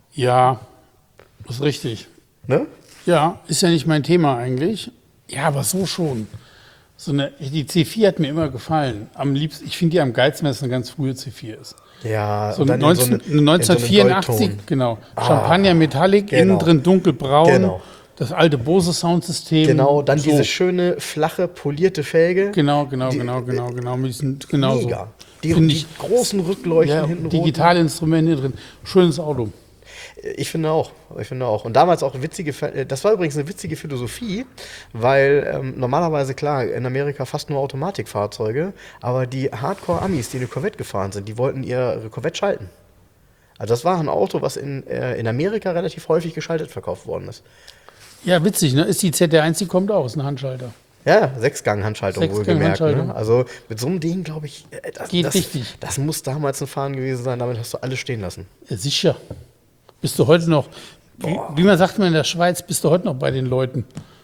Ja, ist richtig. Ne? Ja, ist ja nicht mein Thema eigentlich. Ja, aber so schon. So eine, die C vier hat mir immer gefallen. Am liebsten, ich finde die am geilsten, wenn es eine ganz frühe C vier ist. Ja, So und dann in neunzehn, so eine- in so einem neunzehnhundertvierundachtzig, Goldton. genau. Champagner Metallic, genau. innen drin dunkelbraun. Genau. Das alte Bose Soundsystem. Genau, dann so. diese schöne, flache, polierte Felge. Genau, genau, Die- genau, genau, genau. Mit diesen, genau so. Mega. Die, Find die ich, großen Rückleuchten ja, hinten digitale Instrumente drin. Schönes Auto. rot. Ich finde auch. Ich finde auch. Und damals auch witzige, Fe- das war übrigens eine witzige Philosophie, weil ähm, normalerweise, klar, in Amerika fast nur Automatikfahrzeuge, aber die Hardcore-Amis, die eine Corvette gefahren sind, die wollten ihre Corvette schalten. Also das war ein Auto, was in, äh, in Amerika relativ häufig geschaltet verkauft worden ist. Ja, witzig, ne? Ist die Z R eins, die kommt auch, ist ein Handschalter. Ja, Sechsgang-Handschaltung wohlgemerkt. Sechsgang-Handschaltung. Ne? Also mit so einem Ding, glaube ich, äh, das, Geht das, richtig. das muss damals ein Fahren gewesen sein, damit hast du alles stehen lassen. Ja, sicher. Bist du heute noch, wie, wie man sagt man in der Schweiz, bist du heute noch bei den Leuten.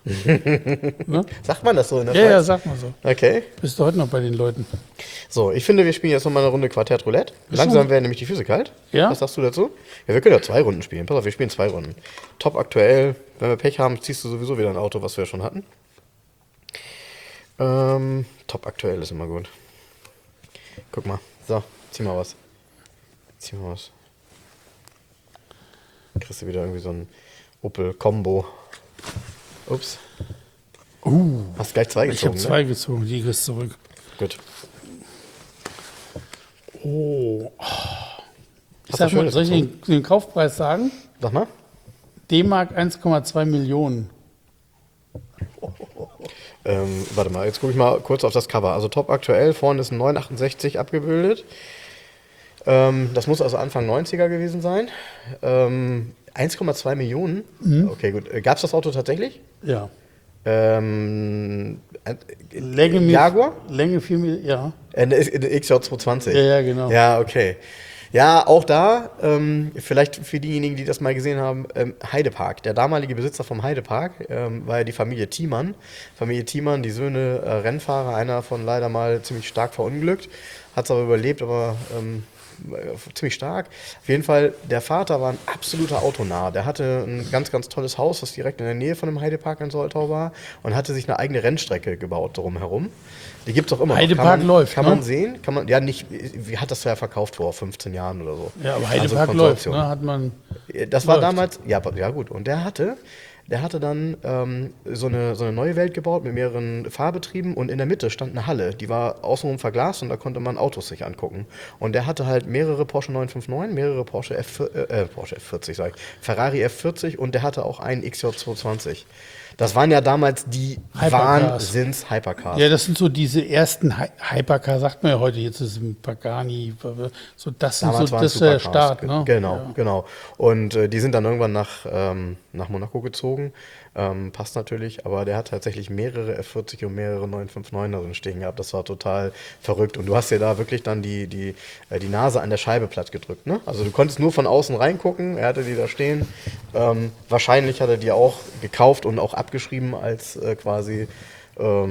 Ne? Sagt man das so in der Ja, ja, Schweiz? sag mal so. Okay. Bist du heute noch bei den Leuten. So, ich finde, wir spielen jetzt nochmal eine Runde Quartett Roulette. Langsam werden nämlich die Füße kalt. Ja. Was sagst du dazu? Ja, wir können ja zwei Runden spielen. Pass auf, wir spielen zwei Runden. Top aktuell. Wenn wir Pech haben, ziehst du sowieso wieder ein Auto, was wir schon hatten. Ähm, top aktuell ist immer gut. Guck mal. So, zieh mal was. Zieh mal was. Kriegst du wieder irgendwie so ein Opel-Kombo. Ups. Uh, Hast gleich zwei ich habe gezogen, zwei gezogen, die kriegst du zurück. ne? Gut. Oh. Ich Hast sag du mal, Schönes soll ich den, den Kaufpreis sagen? Sag mal. D-Mark eins Komma zwei Millionen. Ähm, warte mal, jetzt gucke ich mal kurz auf das Cover. Also top aktuell, vorne ist ein neun achtundsechzig abgebildet. Ähm, das muss also Anfang neunziger gewesen sein. Ähm, eins Komma zwei Millionen. Okay, gut. Gab es das Auto tatsächlich? Ja. Ähm, äh, Länge mit- Jaguar? Länge vier Millionen, ja. Äh, Eine X J zweihundertzwanzig. Ja, ja, genau. Ja, okay. Ja, auch da, ähm, vielleicht für diejenigen, die das mal gesehen haben, ähm, Heidepark. Der damalige Besitzer vom Heidepark ähm, war ja die Familie Thiemann. Familie Thiemann, die Söhne äh, Rennfahrer, einer von leider mal ziemlich stark verunglückt, hat es aber überlebt, aber ähm, ziemlich stark. Auf jeden Fall, der Vater war ein absoluter Autonah. Der hatte ein ganz, ganz tolles Haus, das direkt in der Nähe von dem Heidepark in Soltau war und hatte sich eine eigene Rennstrecke gebaut drumherum. Die gibt es auch immer noch. Heidepark kann man, läuft, Kann ne? man sehen? Kann man, ja, nicht, wie hat das ja verkauft vor fünfzehn Jahren oder so. Ja, aber Also Heidepark läuft, Konsortium. ne? Hat man. Das war läuft. damals, ja, aber- ja gut. Und der hatte, der hatte dann ähm, so, eine, so eine neue Welt gebaut mit mehreren Fahrbetrieben und in der Mitte stand eine Halle, die war außenrum verglast und da konnte man Autos sich angucken. Und der hatte halt mehrere Porsche neun fünf neun, mehrere Porsche, F, äh, Porsche F vierzig, sag ich, Ferrari F vierzig und der hatte auch einen X J zweihundertzwanzig. Das waren ja damals die Hypercars. Wahnsinns-Hypercars. Ja, das sind so diese ersten Hy- Hypercar, sagt man ja heute, jetzt ist es ein Pagani, so das, sind Damals so, waren das ist der Supercars. Start, ne? Genau, Ja. genau. Und äh, die sind dann irgendwann nach, ähm, nach Monaco gezogen. Ähm, passt natürlich, aber der hat tatsächlich mehrere F vierzig und mehrere neun fünf neun da drin stehen gehabt. Das war total verrückt. Und du hast dir da wirklich dann die, die, äh, die Nase an der Scheibe platt gedrückt. Ne? Also du konntest nur von außen reingucken. Er hatte die da stehen. Ähm, wahrscheinlich hat er die auch gekauft und auch abgeschrieben als äh, quasi ähm,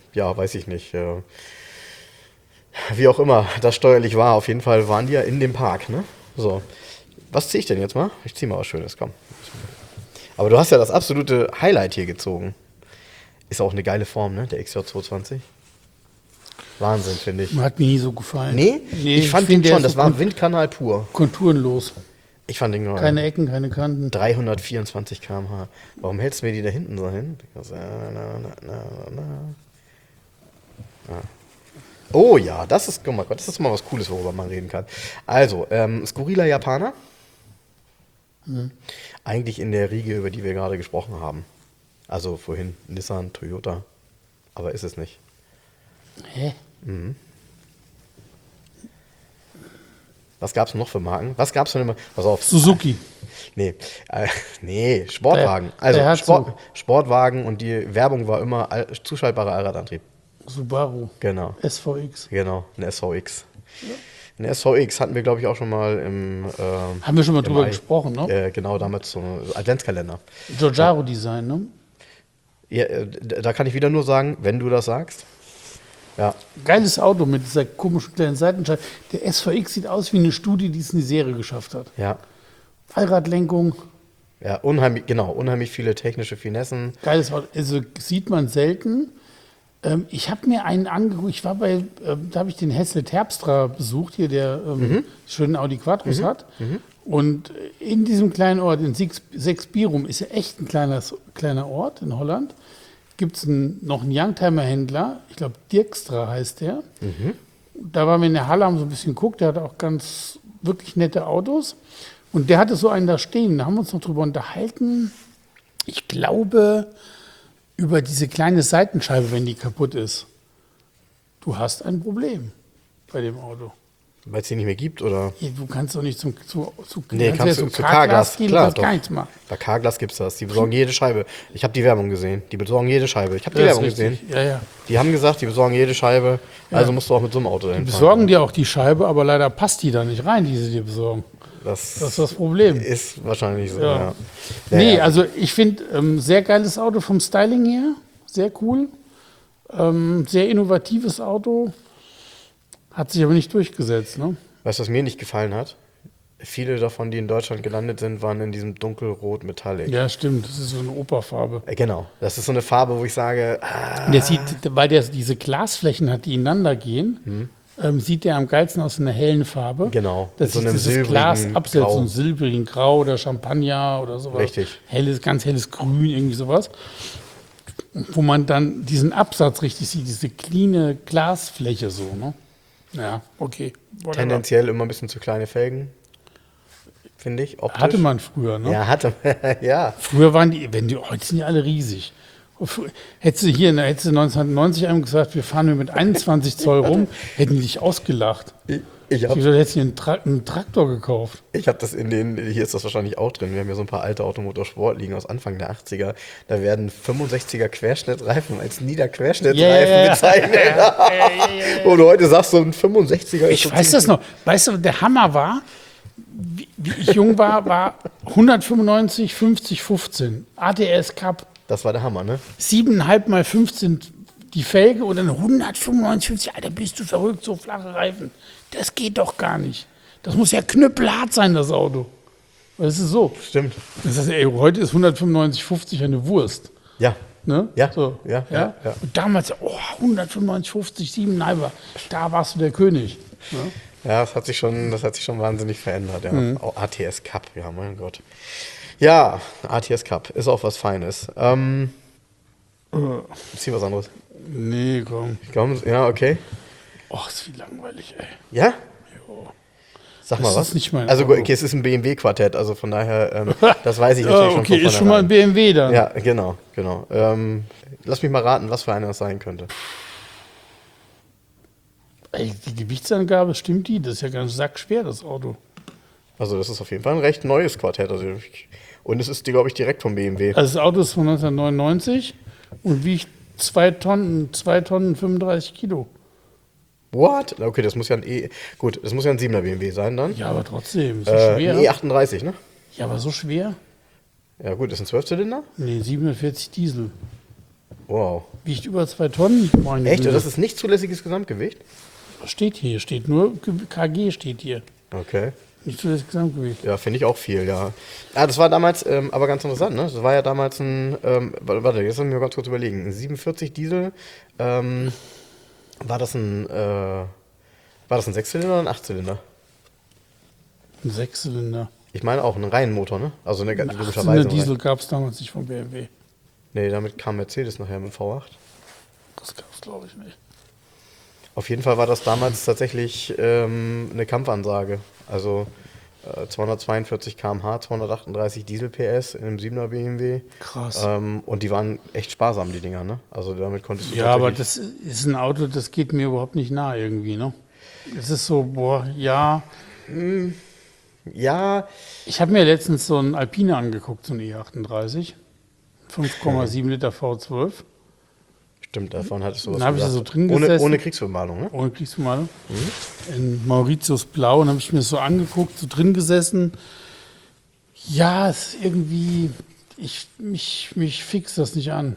ja, weiß ich nicht. Äh, wie auch immer das steuerlich war, auf jeden Fall waren die ja in dem Park, ne? So. Was ziehe ich denn jetzt mal? Ich ziehe mal was Schönes, komm. Aber du hast ja das absolute Highlight hier gezogen. Ist auch eine geile Form, ne? Der X J zweihundertzwanzig. Wahnsinn, finde ich. Hat mir nie so gefallen. Nee? Nee, ich fand ich find, den der schon, ist das so war kon- Windkanal pur. Konturenlos. Ich fand den geil. Keine Ecken, keine Kanten. dreihundertvierundzwanzig Kilometer pro Stunde. Warum hältst du mir die da hinten so hin? Because, äh, na, na, na, na. Ah. Oh ja, das ist, guck mal, das ist mal was Cooles, worüber man reden kann. Also, ähm, skurriler Japaner. Mhm. Eigentlich in der Riege, über die wir gerade gesprochen haben. Also vorhin Nissan, Toyota. Aber ist es nicht. Hä? Mhm. Was gab es noch für Marken? Was gab es für eine Marke? Pass auf. Suzuki. Nee, äh, nee, Sportwagen. Der- Also der hat Sport, so- Sportwagen und die Werbung war immer all, zuschaltbarer Allradantrieb. Subaru. Genau, S V X. genau, eine S V X. Eine S V X hatten wir, glaube ich, auch schon mal im ähm, Haben wir schon mal im drüber Ei- gesprochen, ne? Äh, genau, damals so ein Adventskalender. Giorgiaro-Design, ne? Ja, äh, d- da kann ich wieder nur sagen, wenn du das sagst. Ja, Geiles Auto mit dieser komischen kleinen Seitenscheibe. Der S V X sieht aus wie eine Studie, die es in die Serie geschafft hat. ja, Allradlenkung, ja, unheimlich, genau, unheimlich viele technische Finessen. geiles Auto. Also sieht man selten. Ähm, ich habe mir einen angeguckt, ich war bei, ähm, da habe ich den Hessle Terpstra besucht, hier der ähm, schönen Audi Quattros hat. Und in diesem kleinen Ort, in Six- Sexbirum, ist ja echt ein kleiner, kleiner Ort in Holland, gibt es noch einen Youngtimer-Händler, ich glaube Dirkstra heißt der. Da waren wir in der Halle, haben so ein bisschen geguckt, der hat auch ganz wirklich nette Autos. Und der hatte so einen da stehen, da haben wir uns noch drüber unterhalten. Ich glaube, über diese kleine Seitenscheibe, wenn die kaputt ist. Du hast ein Problem bei dem Auto. Weil es die nicht mehr gibt, oder? Du kannst doch nicht zum, zu, zu, Nee, kannst du zum zu Carglass, gehen, klar, du kannst doch. gar nichts machen. Bei Carglass gibt's das. Die besorgen jede Scheibe. Ich habe die Werbung gesehen. Die besorgen jede Scheibe. Ich habe die Das ist Werbung richtig. gesehen. Ja, ja. Die haben gesagt, die besorgen jede Scheibe. Also musst du auch mit so einem Auto dahin Die fahren. besorgen dir auch die Scheibe, aber leider passt die da nicht rein, die sie dir besorgen. Das, Das ist das Problem. ist wahrscheinlich so, Ja. ja. Nee, Naja. also ich finde, ähm, sehr geiles Auto vom Styling her. Sehr cool. Ähm, sehr innovatives Auto. Hat sich aber nicht durchgesetzt, ne? Weißt du, was mir nicht gefallen hat? Viele davon, die in Deutschland gelandet sind, waren in diesem dunkelrot Metallic. Ja, stimmt. Das ist so eine Operfarbe. Äh, Genau. Das ist so eine Farbe, wo ich sage, ah, Der sieht, weil der diese Glasflächen hat, die ineinander gehen, ähm, sieht der am geilsten aus in einer hellen Farbe. Genau. Dass So sich einem dieses silbrigen Glas absetzt, Grau. so ein silbrigen Grau oder Champagner oder sowas. Richtig. Helles, ganz helles Grün, irgendwie sowas. Wo man dann diesen Absatz richtig sieht, diese cleane Glasfläche so, ne? Ja, okay. Whatever. tendenziell immer ein bisschen zu kleine Felgen, finde ich. Optisch. Hatte man früher, ne? Ja, hatte ja. Früher waren die, wenn die, heute sind die alle riesig. Frü- Hättest du hier, ne, hättest du neunzehnhundertneunzig einem gesagt, wir fahren nur mit einundzwanzig Zoll rum, hätten die dich ausgelacht. Ich, Ich ich habe gesagt, hättest du dir einen, Tra einen Traktor gekauft. ich hab das in den, hier ist das wahrscheinlich auch drin, wir haben ja so ein paar alte Automotorsport liegen aus Anfang der achtziger, da werden fünfundsechziger Querschnittreifen als Niederquerschnittreifen Ja, ja, ja. bezeichnet. Und heute sagst du, ein fünfundsechziger ist Ich so weiß das noch. Weißt du, der Hammer war, wie, wie ich jung war, war hundertfünfundneunzig, fünfzig, fünfzehn. A T S Cup, Das war der Hammer, ne? sieben Komma fünf mal fünfzehn die Felge und dann hundertfünfundneunzig, fünfzig. Alter, bist du verrückt, so flache Reifen. Das geht doch gar nicht. Das muss ja knüppelhart sein, das Auto. Das ist so. Stimmt. Das heißt, ey, heute ist hundertfünfundneunzig, fünfzig eine Wurst. Ja. Ne? Ja, So. ja, ja, ja. Und damals, oh, hundertfünfundneunzig, fünfzig, sieben Komma fünf, da warst du der König. Ne? Ja, das hat sich schon, das hat sich schon wahnsinnig verändert, ja. Auch A T S Cup, ja, mein Gott. Ja, A T S Cup ist auch was Feines. Ähm, ist hier was anderes? Nee, komm. Komm, ja, okay. Och, ist wie langweilig, ey. Ja? Sag mal Das was. ist nicht mein also Auto. okay, es ist ein B M W-Quartett, also von daher, ähm, das weiß ich natürlich Ja, schon okay, von ist schon mal ein vornherein. B M W dann. Ja, genau, genau. Ähm, lass mich mal raten, was für einer das sein könnte. Ey, die Gewichtsangabe, stimmt die? Das ist ja ganz sackschwer, das Auto. Also das ist auf jeden Fall ein recht neues Quartett. Also ich, und es ist, glaube ich, direkt vom B M W. Also das Auto ist von neunzehnhundertneunundneunzig und wiegt zwei Tonnen, zwei Tonnen fünfunddreißig Kilo. What? Okay, das muss ja ein E. Gut, das muss ja ein siebener B M W sein dann. Ja, aber trotzdem, so Äh, schwer. ein E achtunddreißig, ne? Ja, aber so schwer? Ja gut, ist ein Zwölfzylinder? Nee, siebenundvierzig Diesel. Wow. Wiegt über zwei Tonnen. Meine Echt? Güte. Das ist nicht zulässiges Gesamtgewicht? Steht hier, steht nur K G steht hier. Okay. Nicht zulässiges Gesamtgewicht. Ja, finde ich auch viel, ja. Ja, das war damals ähm, aber ganz interessant, ne? Das war ja damals ein, ähm, warte, jetzt müssen wir ganz kurz überlegen. Ein siebenundvierzig Diesel, ähm, war das ein, äh, war das ein Sechszylinder oder ein Achtzylinder? Ein Sechszylinder. Ich meine auch, einen Reihenmotor, ne? Also eine Ein logischerweise. Achtzylinder eine Diesel Reihen- gab es damals nicht von B M W. Nee, damit kam Mercedes nachher mit V acht. Das gab es, glaube ich, nicht. Auf jeden Fall war das damals tatsächlich ähm, eine Kampfansage. Also äh, zweihundertzweiundvierzig Kilometer pro Stunde, zweihundertachtunddreißig Diesel-P S in einem siebener B M W. Krass. Ähm, und die waren echt sparsam, die Dinger, ne? Also damit konntest du Ja, aber tatsächlich- das ist ein Auto, das geht mir überhaupt nicht nah irgendwie, ne? Es ist so, boah, ja. Ja, Ich habe mir letztens so einen Alpina angeguckt, so einen E achtunddreißig. fünf Komma sieben Liter V zwölf. stimmt, davon hattest du was Dann habe ich da gesagt. so drin ohne, gesessen. ohne Kriegsbemalung, ne? Ohne Kriegsbemalung. In Mauritius Blau. Und habe ich mir das so angeguckt, so drin gesessen. Ja, es ist irgendwie, ich, mich, mich fixt das nicht an.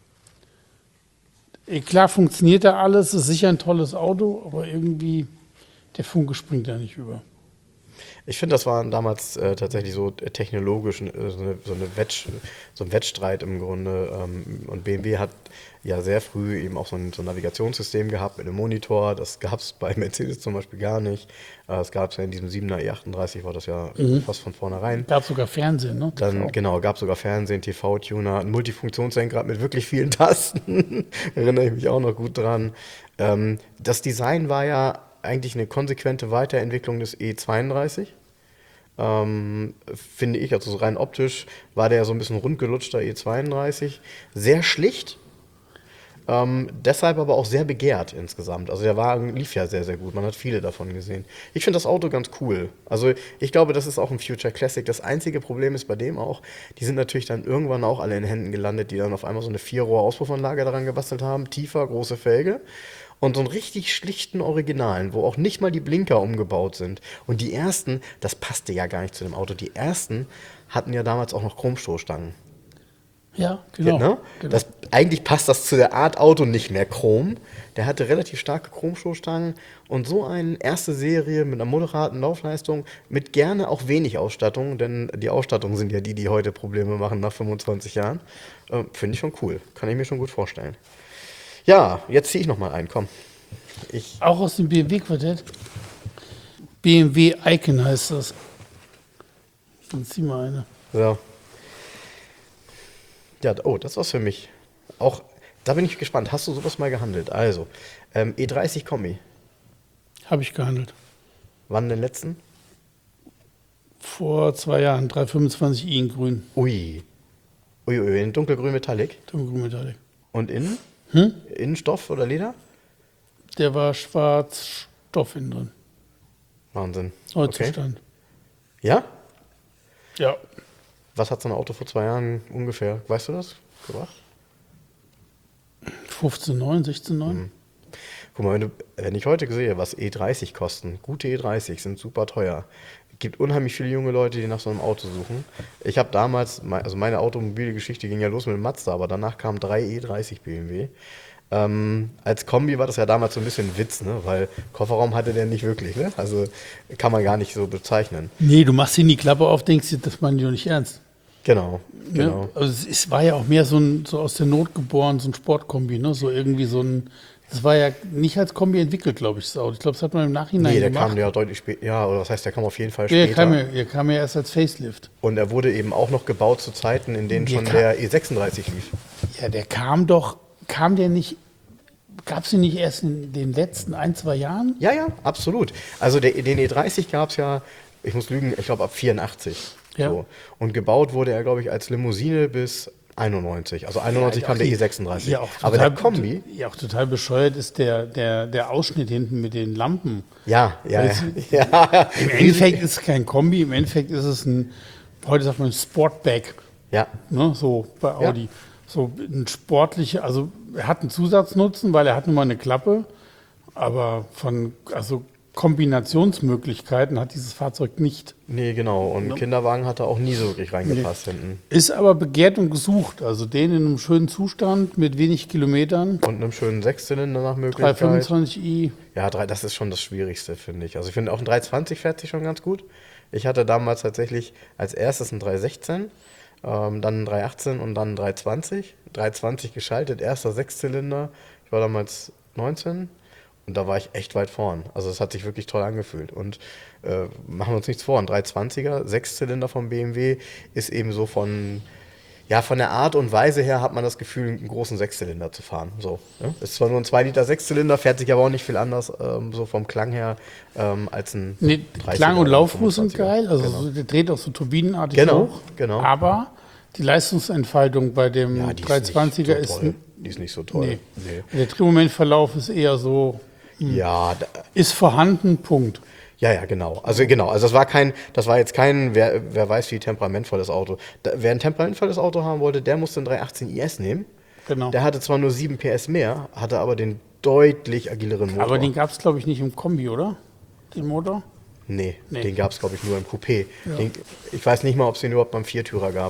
Eh, Klar funktioniert da alles, ist sicher ein tolles Auto, aber irgendwie, der Funke springt da nicht über. Ich finde, das war damals äh, tatsächlich so äh, technologisch äh, so, eine, so, eine Wetsch, so ein Wettstreit im Grunde. Ähm, und B M W hat ja sehr früh eben auch so ein, so ein Navigationssystem gehabt mit einem Monitor. Das gab es bei Mercedes zum Beispiel gar nicht. Äh, das gab es ja in diesem siebener E achtunddreißig, war das ja fast von vornherein. Gab sogar Fernsehen, ne? Dann, T V. genau, gab sogar Fernsehen, T V-Tuner, ein Multifunktionslenkrad mit wirklich vielen Tasten. Erinnere ich mich auch noch gut dran. Ähm, das Design war ja eigentlich eine konsequente Weiterentwicklung des E zweiunddreißig. Ähm, finde ich, also so rein optisch war der so ein bisschen rundgelutschter E zweiunddreißig. Sehr schlicht, ähm, deshalb aber auch sehr begehrt insgesamt. Also der Wagen lief ja sehr, sehr gut. Man hat viele davon gesehen. Ich finde das Auto ganz cool. Also ich glaube, das ist auch ein Future Classic. Das einzige Problem ist bei dem auch, die sind natürlich dann irgendwann auch alle in Händen gelandet, die dann auf einmal so eine Vierrohr-Auspuffanlage daran gebastelt haben. Tiefer, große Felge. Und so einen richtig schlichten Originalen, wo auch nicht mal die Blinker umgebaut sind. Und die ersten, das passte ja gar nicht zu dem Auto, die ersten hatten ja damals auch noch Chromstoßstangen. Ja, genau. Ne? genau. Das, eigentlich passt das zu der Art Auto nicht mehr Chrom. Der hatte relativ starke Chromstoßstangen und so eine erste Serie mit einer moderaten Laufleistung, mit gerne auch wenig Ausstattung, denn die Ausstattungen sind ja die, die heute Probleme machen nach fünfundzwanzig Jahren. Äh, Finde ich schon cool. Kann ich mir schon gut vorstellen. Ja, jetzt ziehe ich noch mal ein, komm. Ich, Auch aus dem B M W-Quartett. B M W Icon heißt das. Dann zieh mal eine. so. Ja, oh, das war's für mich. Auch, da bin ich gespannt. Hast du sowas mal gehandelt? Also, ähm, E dreißig Kombi. Habe ich gehandelt. Wann den letzten? Vor zwei Jahren, dreihundertfünfundzwanzig i in grün. Ui. Ui, ui, in dunkelgrün Metallic. Dunkelgrün Metallic. Und innen? Hm? Innenstoff oder Leder? Der war schwarz, Stoff innen drin. Wahnsinn. Neuzustand. Ja? Ja. Was hat so ein Auto vor zwei Jahren ungefähr, weißt du das, gebracht? fünfzehn Komma neun, sechzehn Komma neun. Guck mal, wenn, du, wenn ich heute sehe, was E dreißig kosten, gute E dreißig sind super teuer. Es gibt unheimlich viele junge Leute, die nach so einem Auto suchen. Ich habe damals, also meine Automobilgeschichte ging ja los mit dem Mazda, aber danach kamen drei E dreißig B M W. Ähm, als Kombi war das ja damals so ein bisschen ein Witz, ne? Weil Kofferraum hatte der nicht wirklich, ne? Also kann man gar nicht so bezeichnen. Nee, du machst hier die Klappe auf, denkst dir, das meinen die doch nicht ernst. Genau, genau. Ne? Also es, es war ja auch mehr so, ein, so aus der Not geboren, so ein Sportkombi, ne? So irgendwie so ein. Das war ja nicht als Kombi entwickelt, glaube ich, das Auto. Ich glaube, das hat man im Nachhinein Nee, der gemacht. kam ja deutlich später. Ja, oder das heißt, der kam auf jeden Fall Ja, später. der kam, ja, der kam ja erst als Facelift. Und er wurde eben auch noch gebaut zu Zeiten, in denen Der schon kam- der E sechsunddreißig lief. Ja, der kam doch, kam der nicht, gab es den nicht erst in den letzten ein, zwei Jahren? Ja, ja, absolut. Also der, den E dreißig gab es ja, ich muss lügen, ich glaube ab vierundachtzig. Ja. So. Und gebaut wurde er, glaube ich, als Limousine bis einundneunzig. Also einundneunzig kam der E sechsunddreißig. Ja, auch Aber total, der Kombi, Ja, auch total bescheuert ist der, der, der Ausschnitt hinten mit den Lampen. ja, ja, ja. Das- ja. Im Endeffekt ist es kein Kombi, im Endeffekt ist es ein, heute sagt man Sportback, Ja, ne, so bei Ja. Audi. So ein sportlicher, also er hat einen Zusatznutzen, weil er hat nun mal eine Klappe, aber von, also Kombinationsmöglichkeiten hat dieses Fahrzeug nicht. Nee, genau. Und Ja. Kinderwagen hat da auch nie so wirklich reingepasst hinten. Ist aber begehrt und gesucht. Also den in einem schönen Zustand mit wenig Kilometern. Und einem schönen Sechszylinder nach Möglichkeit. dreihundertfünfundzwanzig i. Ja, drei- das ist schon das Schwierigste, finde ich. Also ich finde auch ein dreihundertzwanzig fährt sich schon ganz gut. Ich hatte damals tatsächlich als erstes ein dreihundertsechzehn, ähm, dann ein dreihundertachtzehn und dann ein dreihundertzwanzig. dreihundertzwanzig geschaltet, erster Sechszylinder. Ich war damals neunzehn und da war ich echt weit vorn. Also es hat sich wirklich toll angefühlt. Und äh, machen wir uns nichts vor, ein dreihundertzwanziger, Sechszylinder vom B M W ist eben so von... Ja, von der Art und Weise her hat man das Gefühl, einen großen Sechszylinder zu fahren. So, ne? Ist zwar nur ein zwei Liter Sechszylinder, fährt sich aber auch nicht viel anders, ähm, so vom Klang her, ähm, als ein Nee, dreißiger Klang und oder Laufruhe sind fünfundzwanziger. geil. Also Genau. so, der dreht auch so turbinenartig Genau, hoch. genau. Aber die Leistungsentfaltung bei dem Ja, die ist dreihundertzwanziger nicht ist, so toll. Die ist nicht so toll. nee. Nee. Der Drehmomentverlauf ist eher so, Ja, da, ist vorhanden, Punkt. ja, ja, genau. Also genau, also das war kein, das war jetzt kein, wer, wer weiß wie temperamentvolles Auto. Da, wer ein temperamentvolles Auto haben wollte, der musste einen dreihundertachtzehn I S nehmen. Genau. Der hatte zwar nur sieben P S mehr, hatte aber den deutlich agileren Motor. Aber den gab es, glaube ich, nicht im Kombi, oder? Den Motor? Nee, Nee. den gab es, glaube ich, nur im Coupé. Den, ich weiß nicht mal, ob es den überhaupt beim Viertürer gab.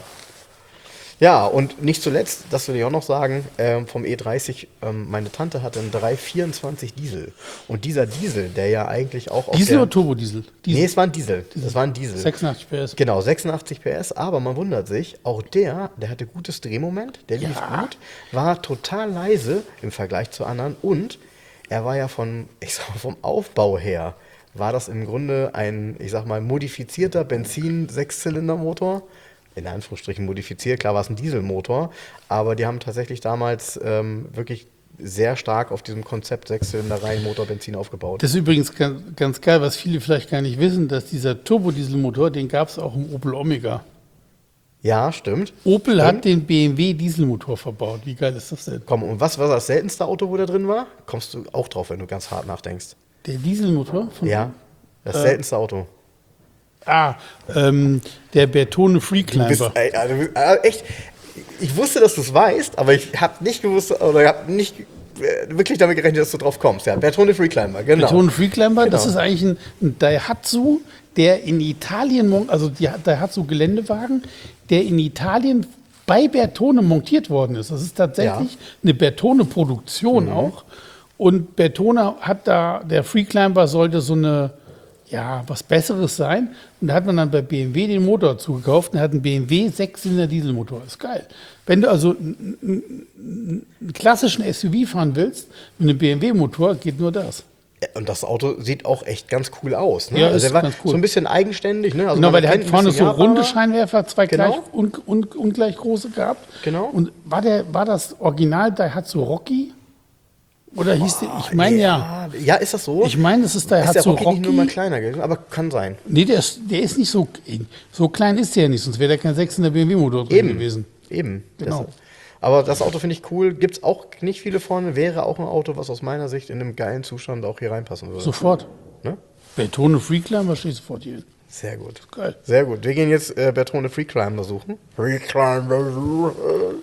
Ja, und nicht zuletzt, das will ich auch noch sagen, ähm, vom E dreißig, ähm, meine Tante hatte einen dreihundertvierundzwanzig Diesel. Und dieser Diesel, der ja eigentlich auch auf Diesel der... oder Turbodiesel? Diesel. Nee, es war ein Diesel. Es war ein Diesel. sechsundachtzig P S. Genau, sechsundachtzig P S, aber man wundert sich, auch der, der hatte gutes Drehmoment, der lief Ja. gut, war total leise im Vergleich zu anderen und er war ja von, ich sag mal, vom Aufbau her, war das im Grunde ein, ich sag mal, modifizierter Benzin-Sechszylindermotor. In Anführungsstrichen modifiziert, klar war es ein Dieselmotor, aber die haben tatsächlich damals ähm, wirklich sehr stark auf diesem Konzept Sechszylinder Reihenmotor Benzin aufgebaut. Das ist übrigens ganz, ganz geil, was viele vielleicht gar nicht wissen, dass dieser Turbodieselmotor, den gab es auch im Opel Omega. Ja, stimmt. Opel Stimmt. hat den B M W Dieselmotor verbaut. Wie geil ist das denn? Komm, und was war das seltenste Auto, wo der drin war? Kommst du auch drauf, wenn du ganz hart nachdenkst. Der Dieselmotor von Ja, das Äh, seltenste Auto. Ah, ähm, der Bertone Du bist, Freeclimber. ey, also, äh, echt, ich wusste, dass du es weißt, aber ich habe nicht gewusst, oder habe nicht äh, wirklich damit gerechnet, dass du drauf kommst. Ja, Bertone Freeclimber, genau. Bertone Freeclimber, das Genau. ist eigentlich ein, ein Daihatsu, der in Italien, mon- also die Daihatsu Geländewagen, der in Italien bei Bertone montiert worden ist. Das ist tatsächlich Ja. eine Bertone-Produktion Mhm. auch. Und Bertone hat da, der Freeclimber sollte so eine, ja, was Besseres sein. Und da hat man dann bei B M W den Motor zugekauft und hat einen B M W Sechszylinder Dieselmotor. Ist geil. Wenn du also einen, einen, einen klassischen S U V fahren willst mit einem B M W-Motor, geht nur das. Ja, und das Auto sieht auch echt ganz cool aus. Ne? Ja, also ist der war ganz cool. so ein bisschen eigenständig. Ne? Also Genau, man weil der hat erkennt ein vorne bisschen so runde Japaner. Scheinwerfer, zwei Genau. gleich, un, un, ungleich große gehabt. Genau. Und war, der, war das Original Daihatsu Rocky? Oder hieß der, ich meine ja, Ja, ist das so? ich meine, es ist ist der Daihatsu Rocky, nicht nur mal Rocky. kleiner gewesen, aber kann sein. Nee, der ist, der ist nicht so, so klein ist der ja nicht, sonst wäre da kein Sechszylinder B M W-Motor drin Eben. gewesen. Eben. Genau. Das, aber das Auto finde ich cool. Gibt es auch nicht viele vorne. Wäre auch ein Auto, was aus meiner Sicht in einem geilen Zustand auch hier reinpassen würde. Sofort. Ne? Bertone Freeclimber steht sofort hier. Sehr gut. Geil. Sehr gut. Wir gehen jetzt äh, Bertone Freeclimber suchen. Freeclimber suchen.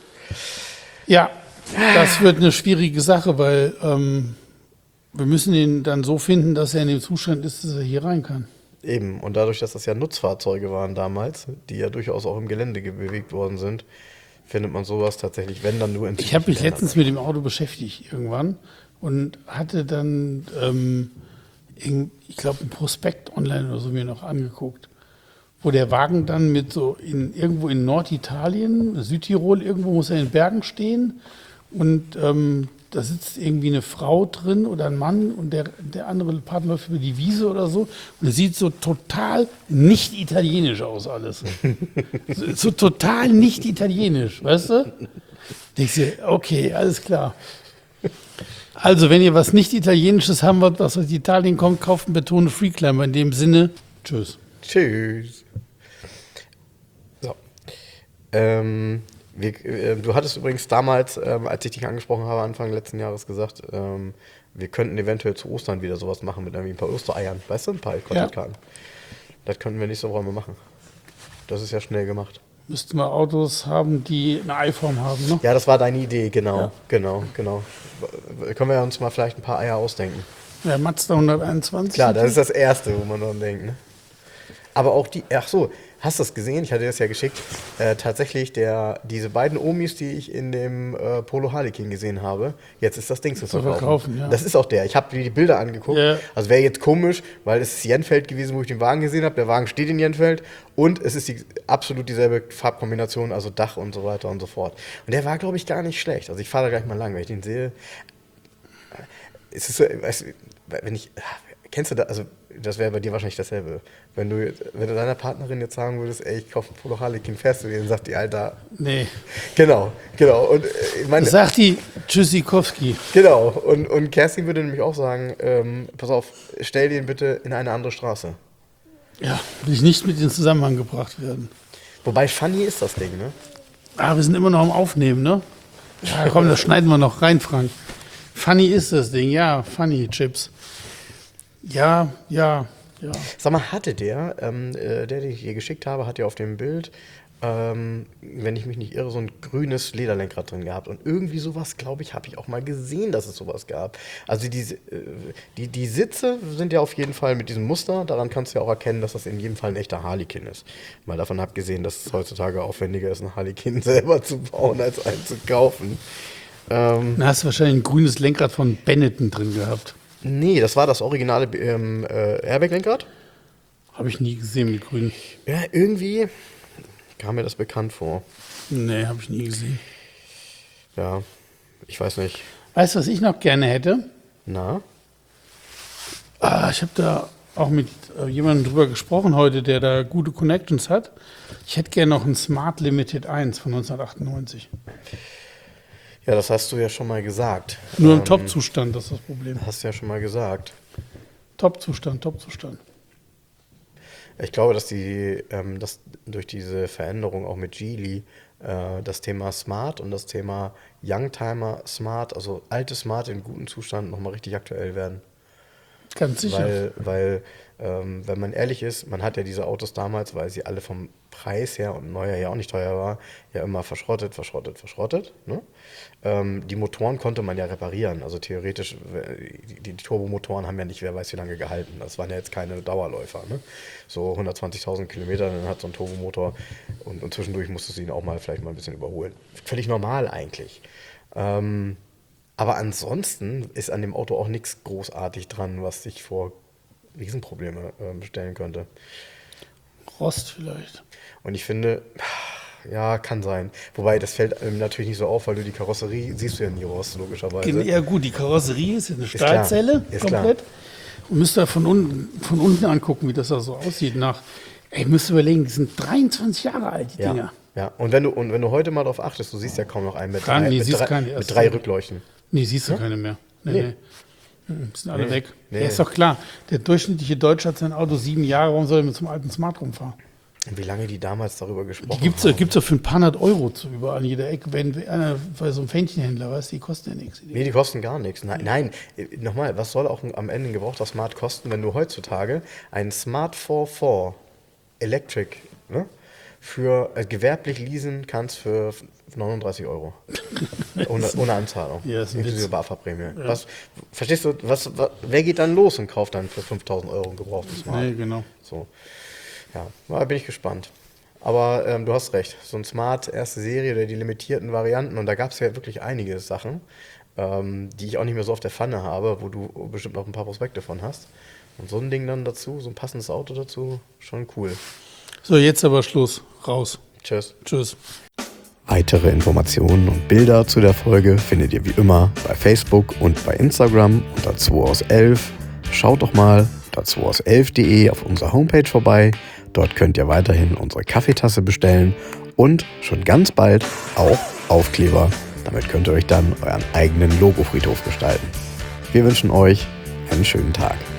Ja, das wird eine schwierige Sache, weil ähm, wir müssen ihn dann so finden, dass er in dem Zustand ist, dass er hier rein kann. Eben. Und dadurch, dass das ja Nutzfahrzeuge waren damals, die ja durchaus auch im Gelände ge- bewegt worden sind, findet man sowas tatsächlich, wenn dann nur in Ich habe mich südlichen letztens mit dem Auto beschäftigt irgendwann und hatte dann, ähm, irgend- ich glaube, ein Prospekt online oder so mir noch angeguckt, wo der Wagen dann mit so in, irgendwo in Norditalien, Südtirol, irgendwo muss er in den Bergen stehen und ähm, da sitzt irgendwie eine Frau drin oder ein Mann und der, der andere Partner läuft über die Wiese oder so und es sieht so total nicht italienisch aus alles. so, so total nicht italienisch, weißt du? Denkst du, okay, alles klar. Also, wenn ihr was nicht Italienisches haben wollt, was aus Italien kommt, kauft einen Bertone Freeclimber. In dem Sinne, tschüss. Tschüss. So. Ähm, wir, äh, du hattest übrigens damals, ähm, als ich dich angesprochen habe, Anfang letzten Jahres gesagt, ähm, wir könnten eventuell zu Ostern wieder sowas machen mit irgendwie ein paar Ostereiern. Weißt du, ein paar Kontaktkarten. Das könnten wir nächste Woche mal machen. Das ist ja schnell gemacht. Müssten wir Autos haben, die eine Eiform haben, ne? Ja, das war deine Idee, genau, Ja. genau, genau. Können wir uns mal vielleicht ein paar Eier ausdenken. Ja, Mazda hunderteinundzwanzig. Klar, das ist das Erste, wo man dran denkt. Ne? Aber auch die, ach so, hast du das gesehen? Ich hatte dir das ja geschickt. Äh, tatsächlich, der, diese beiden Omis, die ich in dem äh, Polo Harlequin gesehen habe, jetzt ist das Ding zu verkaufen. verkaufen ja. Das ist auch der. Ich habe mir die Bilder angeguckt. Ja. Also wäre jetzt komisch, weil es ist Jenfeld gewesen, wo ich den Wagen gesehen habe. Der Wagen steht in Jenfeld und es ist die, absolut dieselbe Farbkombination, also Dach und so weiter und so fort. Und der war, glaube ich, gar nicht schlecht. Also ich fahre da gleich mal lang, wenn ich den sehe. Es ist so, weißt du, wenn ich, kennst du das, also das wäre bei dir wahrscheinlich dasselbe. Wenn du, wenn du deiner Partnerin jetzt sagen würdest, ey, ich kaufe einen Polo Harlequin, fährst du den, sagt die, Alter. Nee. Genau, genau. Und, äh, ich meine, sagt die Tschüssikowski. genau. Und, und Kerstin würde nämlich auch sagen, ähm, pass auf, stell den bitte in eine andere Straße. Ja, will ich nicht mit in Zusammenhang gebracht werden. Wobei, funny ist das Ding, ne? Ah, wir sind immer noch am Aufnehmen, ne? Ja, komm, das schneiden wir noch rein, Frank. Funny ist das Ding, ja, funny Chips. Ja, ja, ja. Sag mal, hatte der, ähm, der, den ich dir geschickt habe, hat ja auf dem Bild, ähm, wenn ich mich nicht irre, so ein grünes Lederlenkrad drin gehabt. Und irgendwie sowas, glaube ich, habe ich auch mal gesehen, dass es sowas gab. Also die, äh, die, die Sitze sind ja auf jeden Fall mit diesem Muster. Daran kannst du ja auch erkennen, dass das in jedem Fall ein echter Harlequin ist. Mal davon abgesehen, dass es heutzutage aufwendiger ist, einen Harlequin selber zu bauen, als einen zu kaufen. Ähm, Da hast du wahrscheinlich ein grünes Lenkrad von Benetton drin gehabt. nee, das war das originale ähm, äh, Airbag-Lenkrad. Habe ich nie gesehen mit grün. Ja, irgendwie kam mir das bekannt vor. Nee, habe ich nie gesehen. Ja, ich weiß nicht. Weißt du, was ich noch gerne hätte? Na? Ah, ich habe da auch mit äh, jemandem drüber gesprochen heute, der da gute Connections hat. Ich hätte gerne noch einen Smart Limited eins von neunzehnhundertachtundneunzig. Ja, das hast du ja schon mal gesagt. Nur im Ähm, Top-Zustand, das ist das Problem. Hast du ja schon mal gesagt. Top-Zustand, Top-Zustand. Ich glaube, dass die, ähm, dass durch diese Veränderung auch mit Geely äh, das Thema Smart und das Thema Youngtimer Smart, also alte Smart in gutem Zustand, nochmal richtig aktuell werden. Ganz sicher. Weil, weil ähm, wenn man ehrlich ist, man hat ja diese Autos damals, weil sie alle vom Preis her und neuer ja auch nicht teuer war, ja immer verschrottet, verschrottet, verschrottet. Ne? Ähm, die Motoren konnte man ja reparieren. Also theoretisch, die, die Turbomotoren haben ja nicht, wer weiß wie lange gehalten. Das waren ja jetzt keine Dauerläufer. Ne? So hundertzwanzigtausend Kilometer, dann hat so ein Turbomotor und, und zwischendurch musstest du ihn auch mal vielleicht mal ein bisschen überholen. Völlig normal eigentlich. Ähm, aber ansonsten ist an dem Auto auch nichts großartig dran, was sich vor Riesenprobleme äh, stellen könnte. Rost vielleicht. Und ich finde, ja, kann sein. Wobei, das fällt ähm, natürlich nicht so auf, weil du die Karosserie siehst du ja nie Rost, logischerweise. Ja gut, die Karosserie ist ja eine Ist klar, Stahlzelle, ist komplett. klar. Und müsst ihr von unten, von unten angucken, wie das da so aussieht. Nach, ey, müsst ihr überlegen, die sind dreiundzwanzig Jahre alt, die Ja, Dinger. ja. Und wenn du und wenn du heute mal drauf achtest, du siehst ja kaum noch einen mit Frank, drei, nee, mit siehst drei, keine mit erste. drei Rückleuchten. Nee, siehst du keine mehr. Nee, Nee. nee. Mhm, sind alle Nee, weg. nee. Ja, ist doch klar. Der durchschnittliche Deutsche hat sein Auto sieben Jahre. Warum soll er mit zum alten Smart rumfahren? Und wie lange die damals darüber gesprochen Die gibt es haben. gibt's doch für ein paar hundert Euro zu überall an jeder Ecke. Wenn einer bei so einem Fähnchenhändler, weißt du, die kosten ja nichts. Nee, die kosten gar nichts. Nein, nein. äh, nochmal, was soll auch ein- am Ende ein gebrauchter Smart kosten, wenn du heutzutage einen Smart vier vier Electric ne, für äh, gewerblich leasen kannst für neununddreißig Euro. ohne, ohne Anzahlung. Ja, ist ein inklusive Witz. BAFA-Prämie. Was, verstehst du, was, was, wer geht dann los und kauft dann für fünftausend Euro ein gebrauchtes Smart? Nee, genau. So. Ja, da bin ich gespannt. Aber ähm, du hast recht, so ein Smart erste Serie oder die limitierten Varianten, und da gab es ja wirklich einige Sachen, ähm, die ich auch nicht mehr so auf der Pfanne habe, wo du bestimmt noch ein paar Prospekte von hast. Und so ein Ding dann dazu, so ein passendes Auto dazu, schon cool. So, jetzt aber Schluss. Raus. Tschüss. Tschüss. Weitere Informationen und Bilder zu der Folge findet ihr wie immer bei Facebook und bei Instagram unter zwei aus elf. Schaut doch mal unter zwei aus elf punkt de auf unserer Homepage vorbei. Dort könnt ihr weiterhin unsere Kaffeetasse bestellen und schon ganz bald auch Aufkleber. Damit könnt ihr euch dann euren eigenen Logofriedhof gestalten. Wir wünschen euch einen schönen Tag.